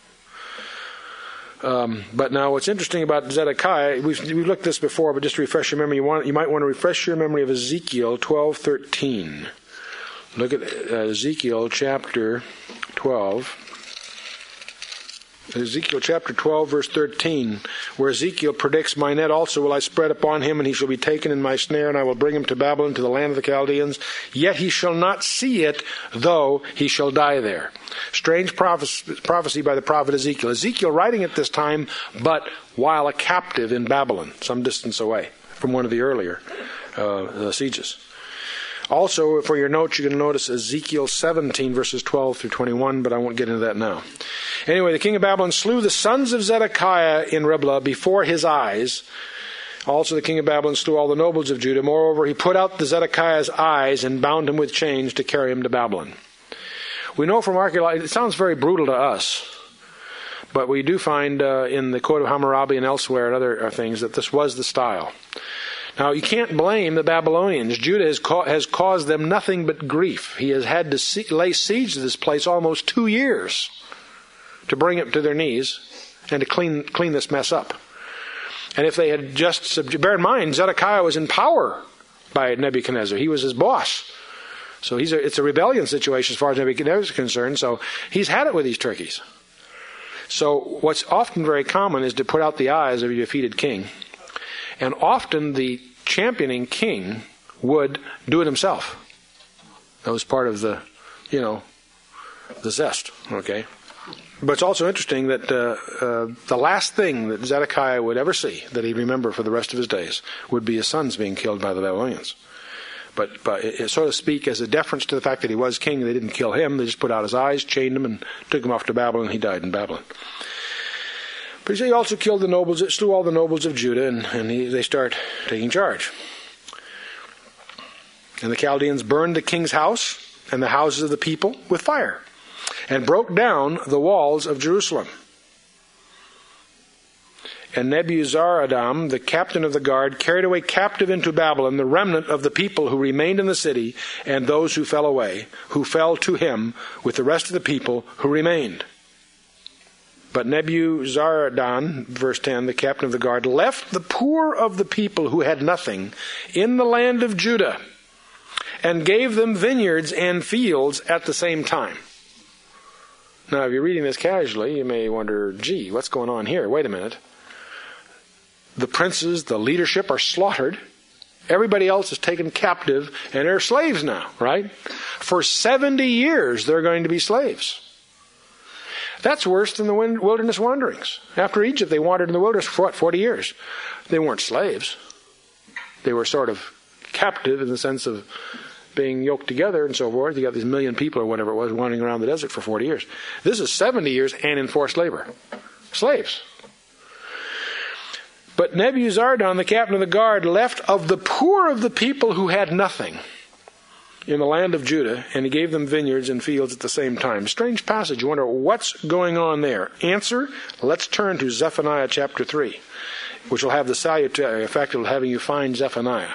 But now what's interesting about Zedekiah, we've looked at this before, but just to refresh your memory, you might want to refresh your memory of Ezekiel 12:13. Look at Ezekiel chapter 12. Ezekiel chapter 12, verse 13, where Ezekiel predicts, my net also will I spread upon him, and he shall be taken in my snare, and I will bring him to Babylon, to the land of the Chaldeans. Yet he shall not see it, though he shall die there. Strange prophecy by the prophet Ezekiel. Ezekiel writing at this time, but while a captive in Babylon, some distance away from one of the earlier sieges. Also, for your notes, you can notice Ezekiel 17, verses 12 through 21, but I won't get into that now. Anyway, the king of Babylon slew the sons of Zedekiah in Riblah before his eyes. Also, the king of Babylon slew all the nobles of Judah. Moreover, he put out the Zedekiah's eyes and bound him with chains to carry him to Babylon. We know from archaeology, it sounds very brutal to us, but we do find in the Code of Hammurabi and elsewhere and other things that this was the style. Now, you can't blame the Babylonians. Judah has caused them nothing but grief. He has had to lay siege to this place almost 2 years to bring it to their knees and to clean this mess up. And if they had just bear in mind, Zedekiah was in power by Nebuchadnezzar. He was his boss. So it's a rebellion situation as far as Nebuchadnezzar is concerned. So he's had it with these turkeys. So what's often very common is to put out the eyes of a defeated king. And often the championing king would do it himself. That was part of the zest, okay? But it's also interesting that the last thing that Zedekiah would ever see, that he'd remember for the rest of his days, would be his sons being killed by the Babylonians. But so to speak, as a deference to the fact that he was king, they didn't kill him. They just put out his eyes, chained him, and took him off to Babylon, and he died in Babylon. But he also killed the nobles, slew all the nobles of Judah, and they start taking charge. And the Chaldeans burned the king's house and the houses of the people with fire, and broke down the walls of Jerusalem. And Nebuzaradan, the captain of the guard, carried away captive into Babylon the remnant of the people who remained in the city, and those who fell away, who fell to him with the rest of the people who remained. But Nebuzaradan, verse 10, the captain of the guard, left the poor of the people who had nothing in the land of Judah, and gave them vineyards and fields at the same time. Now, if you're reading this casually, you may wonder, gee, what's going on here? Wait a minute. The princes, the leadership are slaughtered. Everybody else is taken captive, and they're slaves now, right? For 70 years, they're going to be slaves. That's worse than the wilderness wanderings. After Egypt, they wandered in the wilderness for 40 years. They weren't slaves. They were sort of captive in the sense of being yoked together and so forth. You got these million people or whatever it was wandering around the desert for 40 years. This is 70 years and enforced labor. Slaves. But Nebuzaradan, the captain of the guard, left of the poor of the people who had nothing in the land of Judah, and he gave them vineyards and fields at the same time. Strange passage. You wonder what's going on there. Answer, let's turn to Zephaniah chapter 3, which will have the salutary effect of having you find Zephaniah.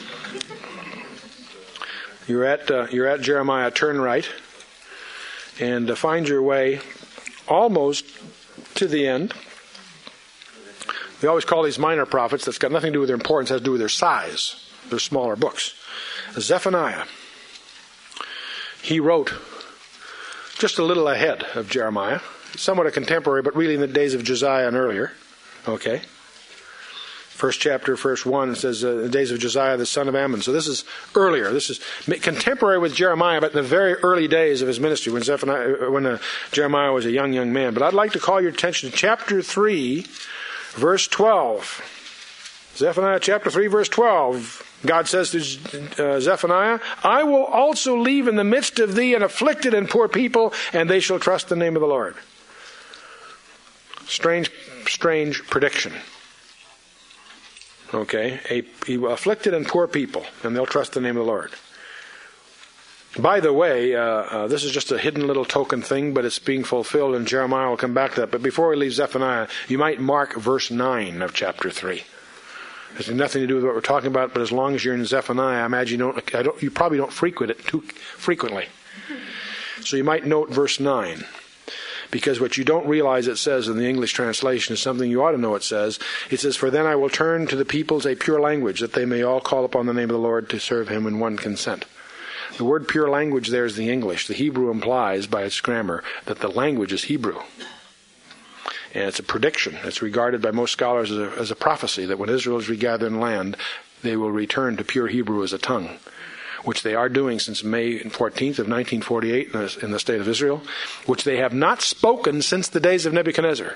You're at Jeremiah, turn right, and find your way almost to the end. We always call these minor prophets. That's got nothing to do with their importance. It has to do with their size. They're smaller books. Zephaniah. He wrote just a little ahead of Jeremiah, somewhat a contemporary, but really in the days of Josiah and earlier. Okay. First chapter, verse 1, it says, the days of Josiah, the son of Ammon. So this is earlier. This is contemporary with Jeremiah, but in the very early days of his ministry, when Jeremiah was a young man. But I'd like to call your attention to chapter 3, verse 12. Zephaniah chapter 3, verse 12. God says to Zephaniah, I will also leave in the midst of thee an afflicted and poor people, and they shall trust the name of the Lord. Strange prediction. Okay, afflicted and poor people, and they'll trust the name of the Lord. By the way, this is just a hidden little token thing, but it's being fulfilled, and Jeremiah will come back to that. But before we leave Zephaniah, you might mark verse 9 of chapter 3. It has nothing to do with what we're talking about, but as long as you're in Zephaniah, I imagine you probably don't frequent it too frequently. So you might note verse 9. Because what you don't realize it says in the English translation is something you ought to know it says. It says, for then I will turn to the peoples a pure language, that they may all call upon the name of the Lord to serve him in one consent. The word pure language there is the English. The Hebrew implies, by its grammar, that the language is Hebrew. And it's a prediction. It's regarded by most scholars as a prophecy, that when Israel is regathered in land, they will return to pure Hebrew as a tongue, which they are doing since May 14th of 1948 in the state of Israel, which they have not spoken since the days of Nebuchadnezzar.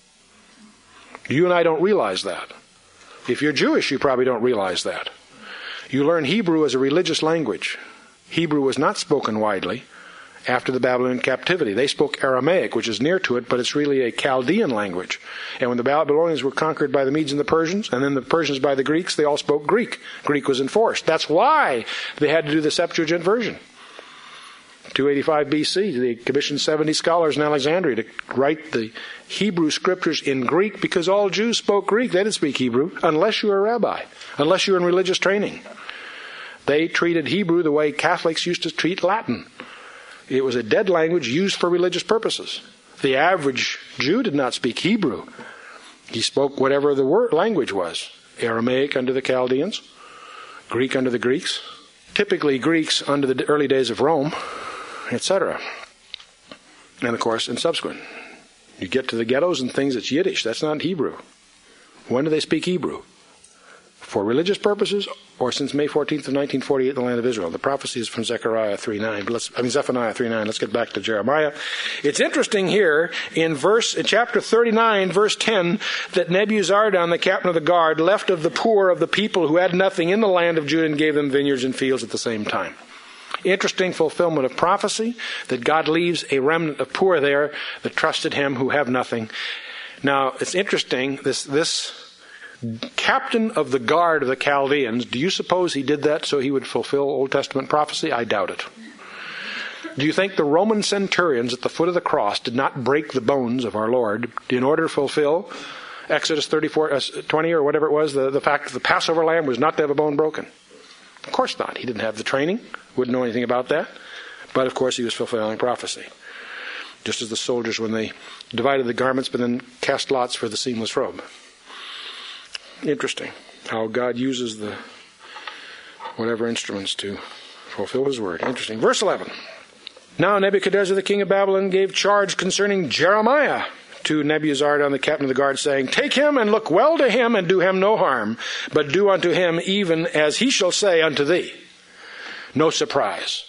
You and I don't realize that. If you're Jewish, you probably don't realize that. You learn Hebrew as a religious language. Hebrew was not spoken widely after the Babylonian captivity. They spoke Aramaic, which is near to it, but it's really a Chaldean language. And when the Babylonians were conquered by the Medes and the Persians, and then the Persians by the Greeks, they all spoke Greek. Greek was enforced. That's why they had to do the Septuagint version. 285 BC, they commissioned 70 scholars in Alexandria to write the Hebrew scriptures in Greek, because all Jews spoke Greek. They didn't speak Hebrew, unless you were a rabbi, unless you were in religious training. They treated Hebrew the way Catholics used to treat Latin. It was a dead language used for religious purposes. The average Jew did not speak Hebrew. He spoke whatever the language was. Aramaic under the Chaldeans, Greek under the Greeks, typically Greeks under the early days of Rome, etc. And of course, in subsequent. You get to the ghettos and things, it's Yiddish. That's not Hebrew. When do they speak Hebrew? For religious purposes, or since May 14th of 1948 in the land of Israel. The prophecy is from Zephaniah 3:9. Let's get back to Jeremiah. It's interesting here in chapter 39, verse 10, that Nebuzaradan, the captain of the guard, left of the poor of the people who had nothing in the land of Judah and gave them vineyards and fields at the same time. Interesting fulfillment of prophecy, that God leaves a remnant of poor there that trusted him who have nothing. Now, it's interesting, this captain of the guard of the Chaldeans, do you suppose he did that so he would fulfill Old Testament prophecy? I doubt it. Do you think the Roman centurions at the foot of the cross did not break the bones of our Lord in order to fulfill Exodus 20 or whatever it was, the fact that the Passover lamb was not to have a bone broken? Of course not. He didn't have the training, wouldn't know anything about that. But of course he was fulfilling prophecy. Just as the soldiers when they divided the garments but then cast lots for the seamless robe. Interesting how God uses the whatever instruments to fulfill his word. Interesting. Verse 11. Now Nebuchadnezzar the king of Babylon gave charge concerning Jeremiah to Nebuzaradan the captain of the guard, saying, take him and look well to him and do him no harm, but do unto him even as he shall say unto thee. No surprise.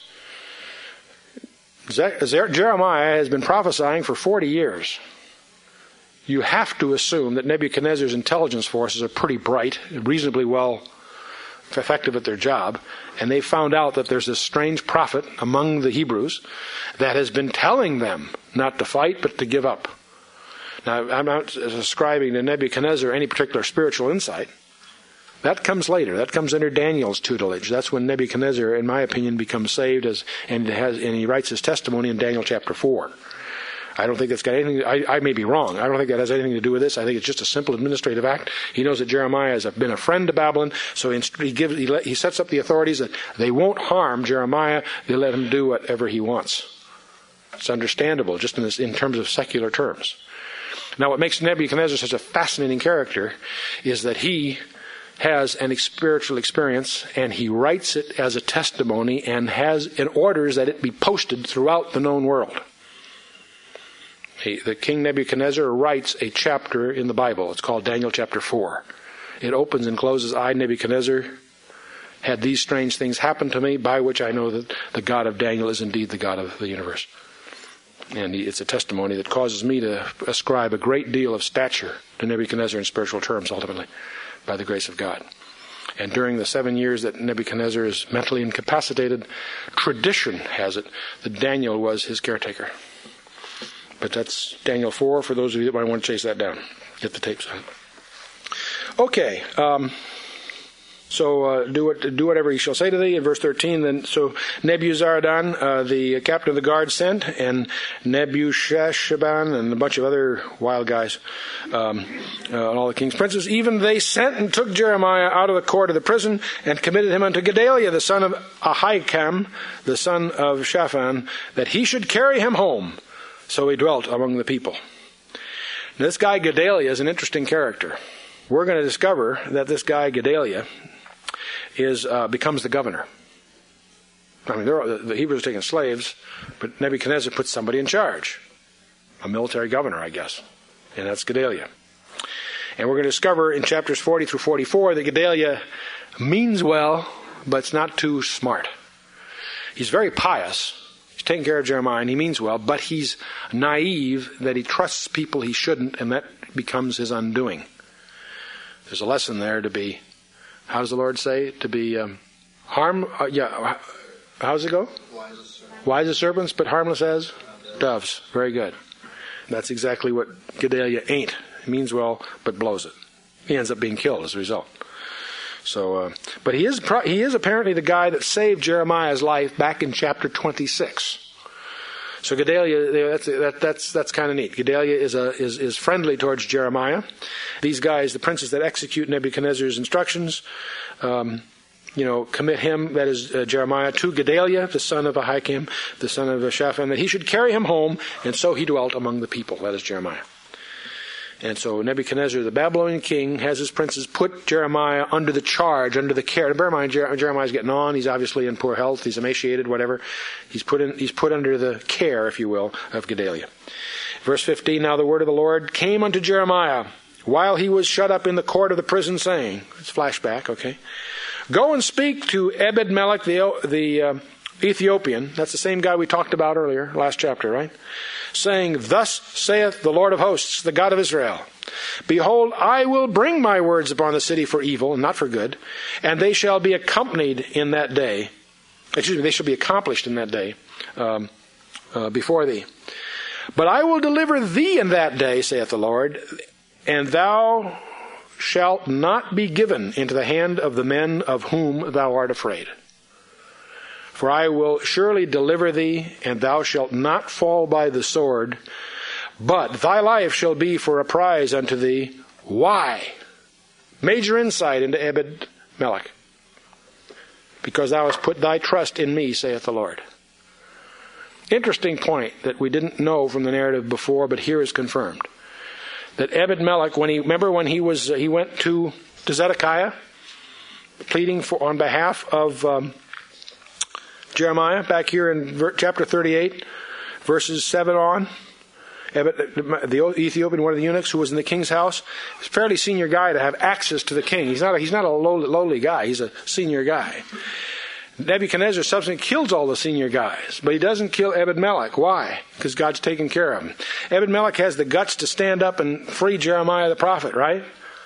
Jeremiah has been prophesying for 40 years. You have to assume that Nebuchadnezzar's intelligence forces are pretty bright, reasonably well effective at their job, and they found out that there's this strange prophet among the Hebrews that has been telling them not to fight but to give up. Now, I'm not ascribing to Nebuchadnezzar any particular spiritual insight. That comes later. That comes under Daniel's tutelage. That's when Nebuchadnezzar, in my opinion, becomes saved, and he writes his testimony in Daniel chapter 4. I don't think that's got anything, I may be wrong. I don't think that has anything to do with this. I think it's just a simple administrative act. He knows that Jeremiah has been a friend to Babylon, so he sets up the authorities that they won't harm Jeremiah. They let him do whatever he wants. It's understandable, just in terms of secular terms. Now, what makes Nebuchadnezzar such a fascinating character is that he has an spiritual experience, and he writes it as a testimony and orders that it be posted throughout the known world. The King Nebuchadnezzar writes a chapter in the Bible. It's called Daniel chapter 4. it opens and closes, I, Nebuchadnezzar, had these strange things happen to me, by which I know that the God of Daniel is indeed the God of the universe. And it's a testimony that causes me to ascribe a great deal of stature to Nebuchadnezzar in spiritual terms, ultimately, by the grace of God. And during the 7 years that Nebuchadnezzar is mentally incapacitated, tradition has it that Daniel was his caretaker. But that's Daniel 4, for those of you that might want to chase that down. Get the tapes on. Okay, so do whatever he shall say to thee. In verse 13, then so Nebuzaradan, the captain of the guard, sent, and Nebuchadnezzar and a bunch of other wild guys, and all the king's princes, even they sent and took Jeremiah out of the court of the prison and committed him unto Gedaliah, the son of Ahikam, the son of Shaphan, that he should carry him home. So he dwelt among the people. Now, this guy Gedaliah is an interesting character. We're going to discover that this guy Gedaliah becomes the governor. I mean, the Hebrews are taking slaves, but Nebuchadnezzar puts somebody in charge. A military governor, I guess. And that's Gedaliah. And we're going to discover in chapters 40 through 44 that Gedaliah means well, but it's not too smart. He's very pious. He's taking care of Jeremiah, and he means well, but he's naive that he trusts people he shouldn't, and that becomes his undoing. There's a lesson there to be, how does the Lord say? To be how does it go? Wise as serpents, but harmless as doves. Very good. That's exactly what Gedaliah ain't. He means well, but blows it. He ends up being killed as a result. So, but he is apparently the guy that saved Jeremiah's life back in chapter 26. So Gedaliah, that's kind of neat. Gedaliah is friendly towards Jeremiah. These guys, the princes that execute Nebuchadnezzar's instructions, commit him, that is Jeremiah, to Gedaliah, the son of Ahikam, the son of Shaphan, that he should carry him home, and so he dwelt among the people. That is Jeremiah. And so Nebuchadnezzar, the Babylonian king, has his princes put Jeremiah under the charge, under the care. Bear in mind, Jeremiah's getting on. He's obviously in poor health. He's emaciated, whatever. He's put under the care, if you will, of Gedaliah. Verse 15, now the word of the Lord came unto Jeremiah while he was shut up in the court of the prison, saying, it's flashback, okay. Go and speak to Ebed-Melech the Ethiopian. That's the same guy we talked about earlier, last chapter, right? Saying, thus saith the Lord of hosts, the God of Israel, behold, I will bring my words upon the city for evil, and not for good, and they shall be accompanied in that day. They shall be accomplished in that day before thee. But I will deliver thee in that day, saith the Lord, and thou shalt not be given into the hand of the men of whom thou art afraid. For I will surely deliver thee, and thou shalt not fall by the sword, but thy life shall be for a prize unto thee. Why? Major insight into Ebed-Melech. Because thou hast put thy trust in me, saith the Lord. Interesting point that we didn't know from the narrative before, but here is confirmed. That Ebed-Melech, when he went to Zedekiah, pleading on behalf of Jeremiah, back here in chapter 38, verses 7 on. The Ethiopian, one of the eunuchs who was in the king's house, is a fairly senior guy to have access to the king. He's not a lowly guy. He's a senior guy. Nebuchadnezzar subsequently kills all the senior guys, but he doesn't kill Ebed-Melech. Why? Because God's taking care of him. Ebed-Melech has the guts to stand up and free Jeremiah the prophet, right?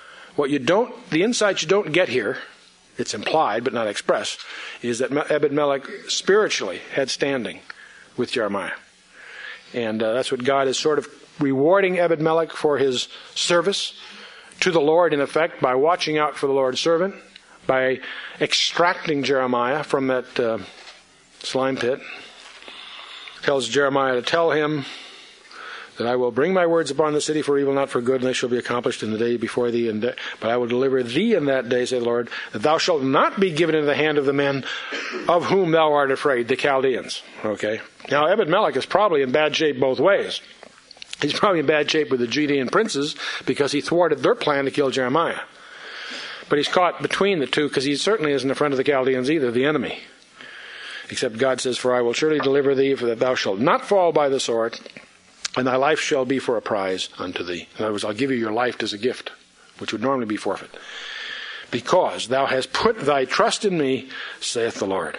The insight you don't get here, it's implied but not expressed, is that Ebed-Melech spiritually had standing with Jeremiah. And that's what God is sort of rewarding Ebed-Melech for his service to the Lord, in effect, by watching out for the Lord's servant, by extracting Jeremiah from that slime pit. Tells Jeremiah to tell him that I will bring my words upon the city for evil, not for good, and they shall be accomplished in the day before thee. But I will deliver thee in that day, saith the Lord, that thou shalt not be given into the hand of the men of whom thou art afraid, the Chaldeans. Okay. Now Ebed-Melech is probably in bad shape both ways. He's probably in bad shape with the Judean princes because he thwarted their plan to kill Jeremiah. But he's caught between the two because he certainly isn't a friend of the Chaldeans either, the enemy. Except God says, for I will surely deliver thee, for that thou shalt not fall by the sword, and thy life shall be for a prize unto thee. In other words, I'll give you your life as a gift, which would normally be forfeit. because thou hast put thy trust in me, saith the Lord.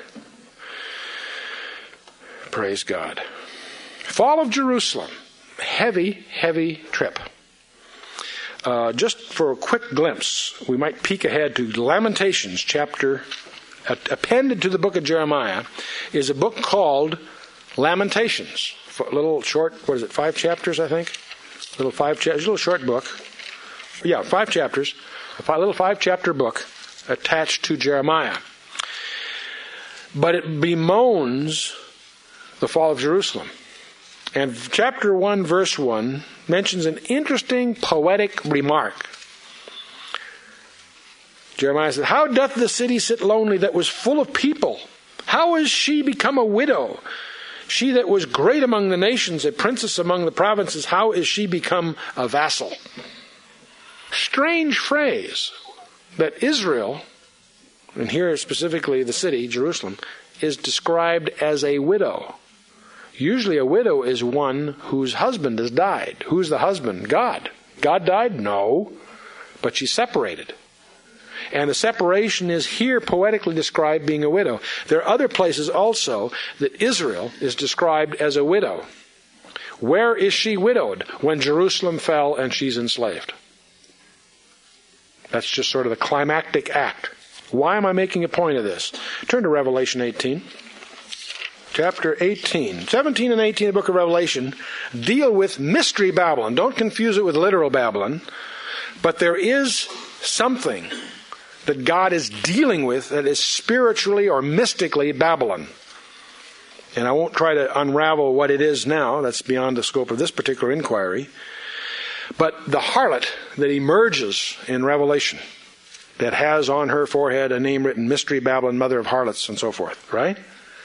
Praise God. Fall of Jerusalem. Heavy, heavy trip. Just for a quick glimpse, we might peek ahead to Lamentations chapter. Appended to the book of Jeremiah is a book called Lamentations. A little short, 5 chapters, I think? A little short book. Yeah, 5 chapters. A little 5-chapter book attached to Jeremiah. But it bemoans the fall of Jerusalem. And chapter 1, verse 1 mentions an interesting poetic remark. Jeremiah said, how doth the city sit lonely that was full of people? How is she become a widow? She that was great among the nations, a princess among the provinces, how is she become a vassal? Strange phrase that Israel, and here specifically the city, Jerusalem, is described as a widow. Usually a widow is one whose husband has died. Who's the husband? God. God died? No. But she's separated. And the separation is here poetically described being a widow. There are other places also that Israel is described as a widow. Where is she widowed? When Jerusalem fell and she's enslaved. That's just sort of the climactic act. Why am I making a point of this? Turn to Revelation 18. Chapter 18. 17 and 18 of the book of Revelation deal with mystery Babylon. Don't confuse it with literal Babylon. But there is something that God is dealing with that is spiritually or mystically Babylon. And I won't try to unravel what it is now. That's beyond the scope of this particular inquiry. But the harlot that emerges in Revelation, that has on her forehead a name written, Mystery Babylon, Mother of Harlots, and so forth, right?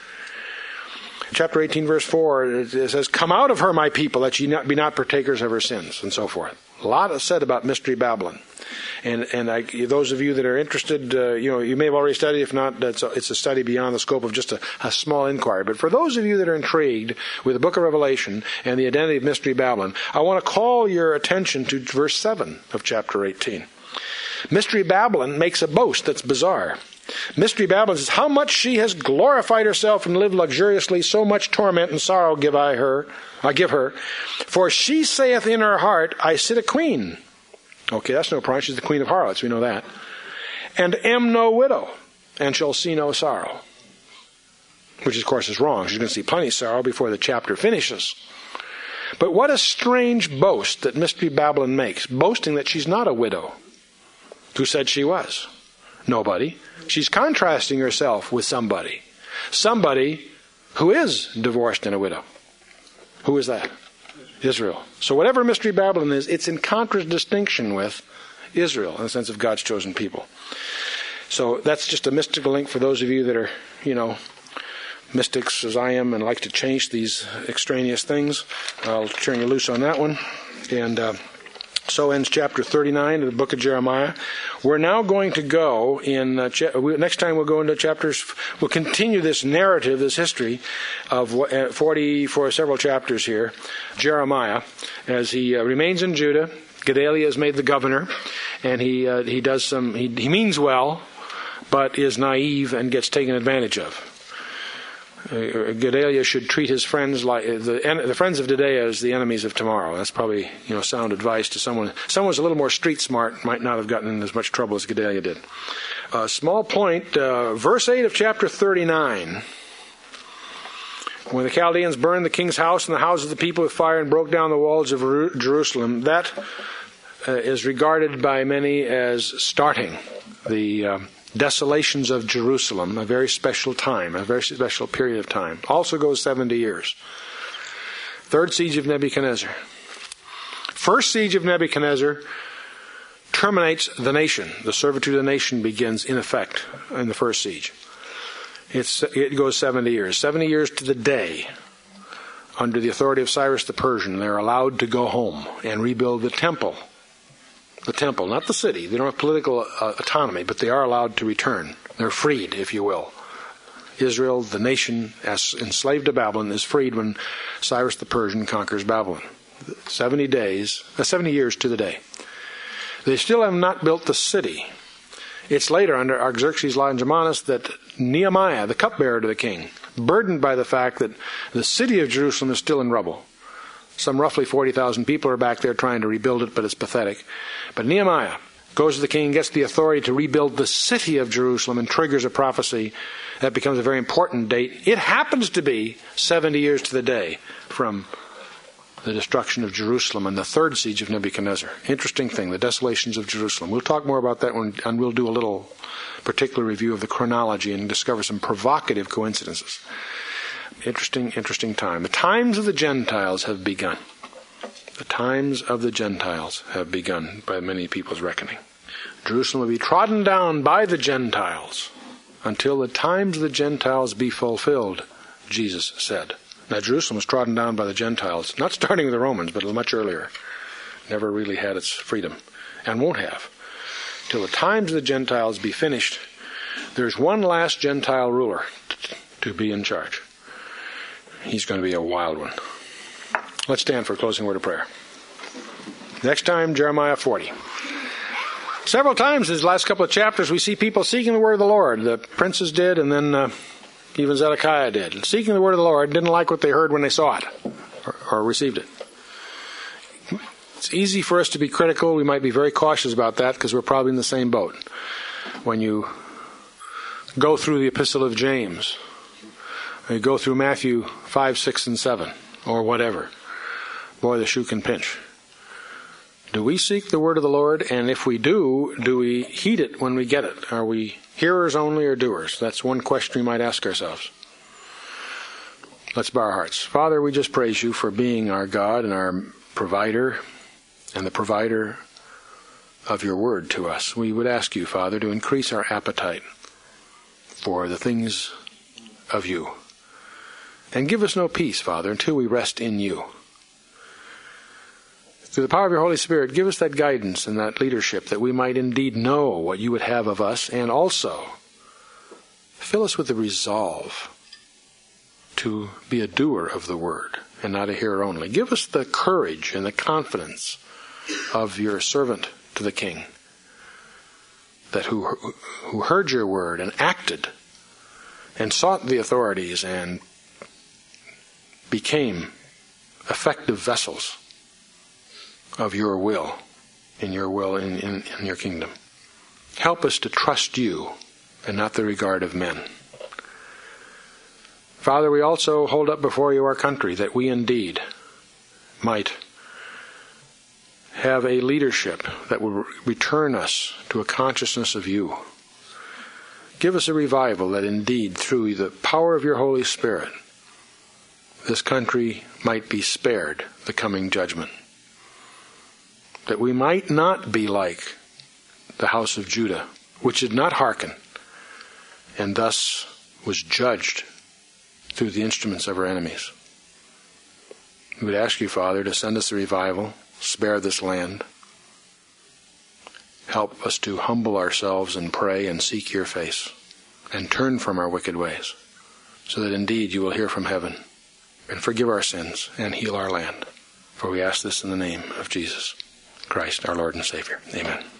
Chapter 18, verse 4, it says, come out of her, my people, that ye be not partakers of her sins, and so forth. A lot is said about Mystery Babylon. And those of you that are interested, you may have already studied. If not, it's a study beyond the scope of just a small inquiry. But for those of you that are intrigued with the book of Revelation and the identity of Mystery Babylon, I want to call your attention to verse 7 of chapter 18. Mystery Babylon makes a boast that's bizarre. Mystery Babylon says, how much she has glorified herself and lived luxuriously, so much torment and sorrow give I give her. For she saith in her heart, I sit a queen. Okay, that's no problem. She's the queen of harlots. We know that. And am no widow, and shall see no sorrow. Which, of course, is wrong. She's going to see plenty of sorrow before the chapter finishes. But what a strange boast that Mystery Babylon makes, boasting that she's not a widow. Who said she was? Nobody. She's contrasting herself with somebody. Somebody who is divorced and a widow. Who is that? Israel. So whatever Mystery Babylon is, it's in contradistinction with Israel in the sense of God's chosen people. So that's just a mystical link for those of you that are, mystics as I am and like to change these extraneous things. I'll turn you loose on that one. And so ends chapter 39 of the book of Jeremiah. We're now going to go in, next time we'll go into chapters, we'll continue this narrative, this history of 40 for several chapters here, Jeremiah, as he remains in Judah. Gedaliah is made the governor, and he does he means well, but is naive and gets taken advantage of. Gedaliah should treat his friends like the friends of today as the enemies of tomorrow. That's probably sound advice to someone. Someone who's a little more street smart might not have gotten in as much trouble as Gedaliah did. Small point, verse 8 of chapter 39. When the Chaldeans burned the king's house and the houses of the people with fire and broke down the walls of Jerusalem, that is regarded by many as starting the desolations of Jerusalem, a very special time, a very special period of time. Also goes 70 years. Third siege of Nebuchadnezzar. First siege of Nebuchadnezzar terminates the nation. The servitude of the nation begins in effect in the first siege. It goes 70 years. 70 years to the day. Under the authority of Cyrus the Persian, they're allowed to go home and rebuild the temple. The temple, not the city. They don't have political autonomy, but they are allowed to return. They're freed, if you will. Israel, the nation, as enslaved to Babylon, is freed when Cyrus the Persian conquers Babylon. 70 years to the day. They still have not built the city. It's later, under Artaxerxes Longimanus, that Nehemiah, the cupbearer to the king, burdened by the fact that the city of Jerusalem is still in rubble. Some roughly 40,000 people are back there trying to rebuild it, but it's pathetic. But Nehemiah goes to the king, gets the authority to rebuild the city of Jerusalem, and triggers a prophecy that becomes a very important date. It happens to be 70 years to the day from the destruction of Jerusalem and the third siege of Nebuchadnezzar. Interesting thing, the desolations of Jerusalem. We'll talk more about that and we'll do a little particular review of the chronology and discover some provocative coincidences. Interesting time. The times of the Gentiles have begun. The times of the Gentiles have begun by many people's reckoning. Jerusalem will be trodden down by the Gentiles until the times of the Gentiles be fulfilled, Jesus said. Now, Jerusalem was trodden down by the Gentiles, not starting with the Romans, but much earlier. Never really had its freedom, and won't have. Till the times of the Gentiles be finished, there's one last Gentile ruler to be in charge. He's going to be a wild one. Let's stand for a closing word of prayer. Next time, Jeremiah 40. Several times in these last couple of chapters, we see people seeking the word of the Lord. The princes did, and then even Zedekiah did. Seeking the word of the Lord, didn't like what they heard when they saw it or received it. It's easy for us to be critical. We might be very cautious about that because we're probably in the same boat. When you go through the Epistle of James, or you go through Matthew 5, 6, and 7, or whatever, boy, the shoe can pinch. Do we seek the word of the Lord? And if we do we heed it when we get it? Are we hearers only or doers? That's one question we might ask ourselves. Let's bow our hearts. Father, we just praise you for being our God and our provider and the provider of your word to us. We would ask you, Father, to increase our appetite for the things of you. And give us no peace, Father, until we rest in you. Through the power of your Holy Spirit, give us that guidance and that leadership that we might indeed know what you would have of us, and also fill us with the resolve to be a doer of the word and not a hearer only. Give us the courage and the confidence of your servant to the king, that who heard your word and acted and sought the authorities and became effective vessels of your will in your kingdom. Help us to trust you and not the regard of men. Father, we also hold up before you our country, that we indeed might have a leadership that will return us to a consciousness of you. Give us a revival that indeed, through the power of your Holy Spirit, this country might be spared the coming judgment. That we might not be like the house of Judah, which did not hearken, and thus was judged through the instruments of our enemies. We would ask you, Father, to send us a revival, spare this land. Help us to humble ourselves and pray and seek your face, and turn from our wicked ways, so that indeed you will hear from heaven, and forgive our sins, and heal our land. For we ask this in the name of Jesus Christ, our Lord and Savior. Amen.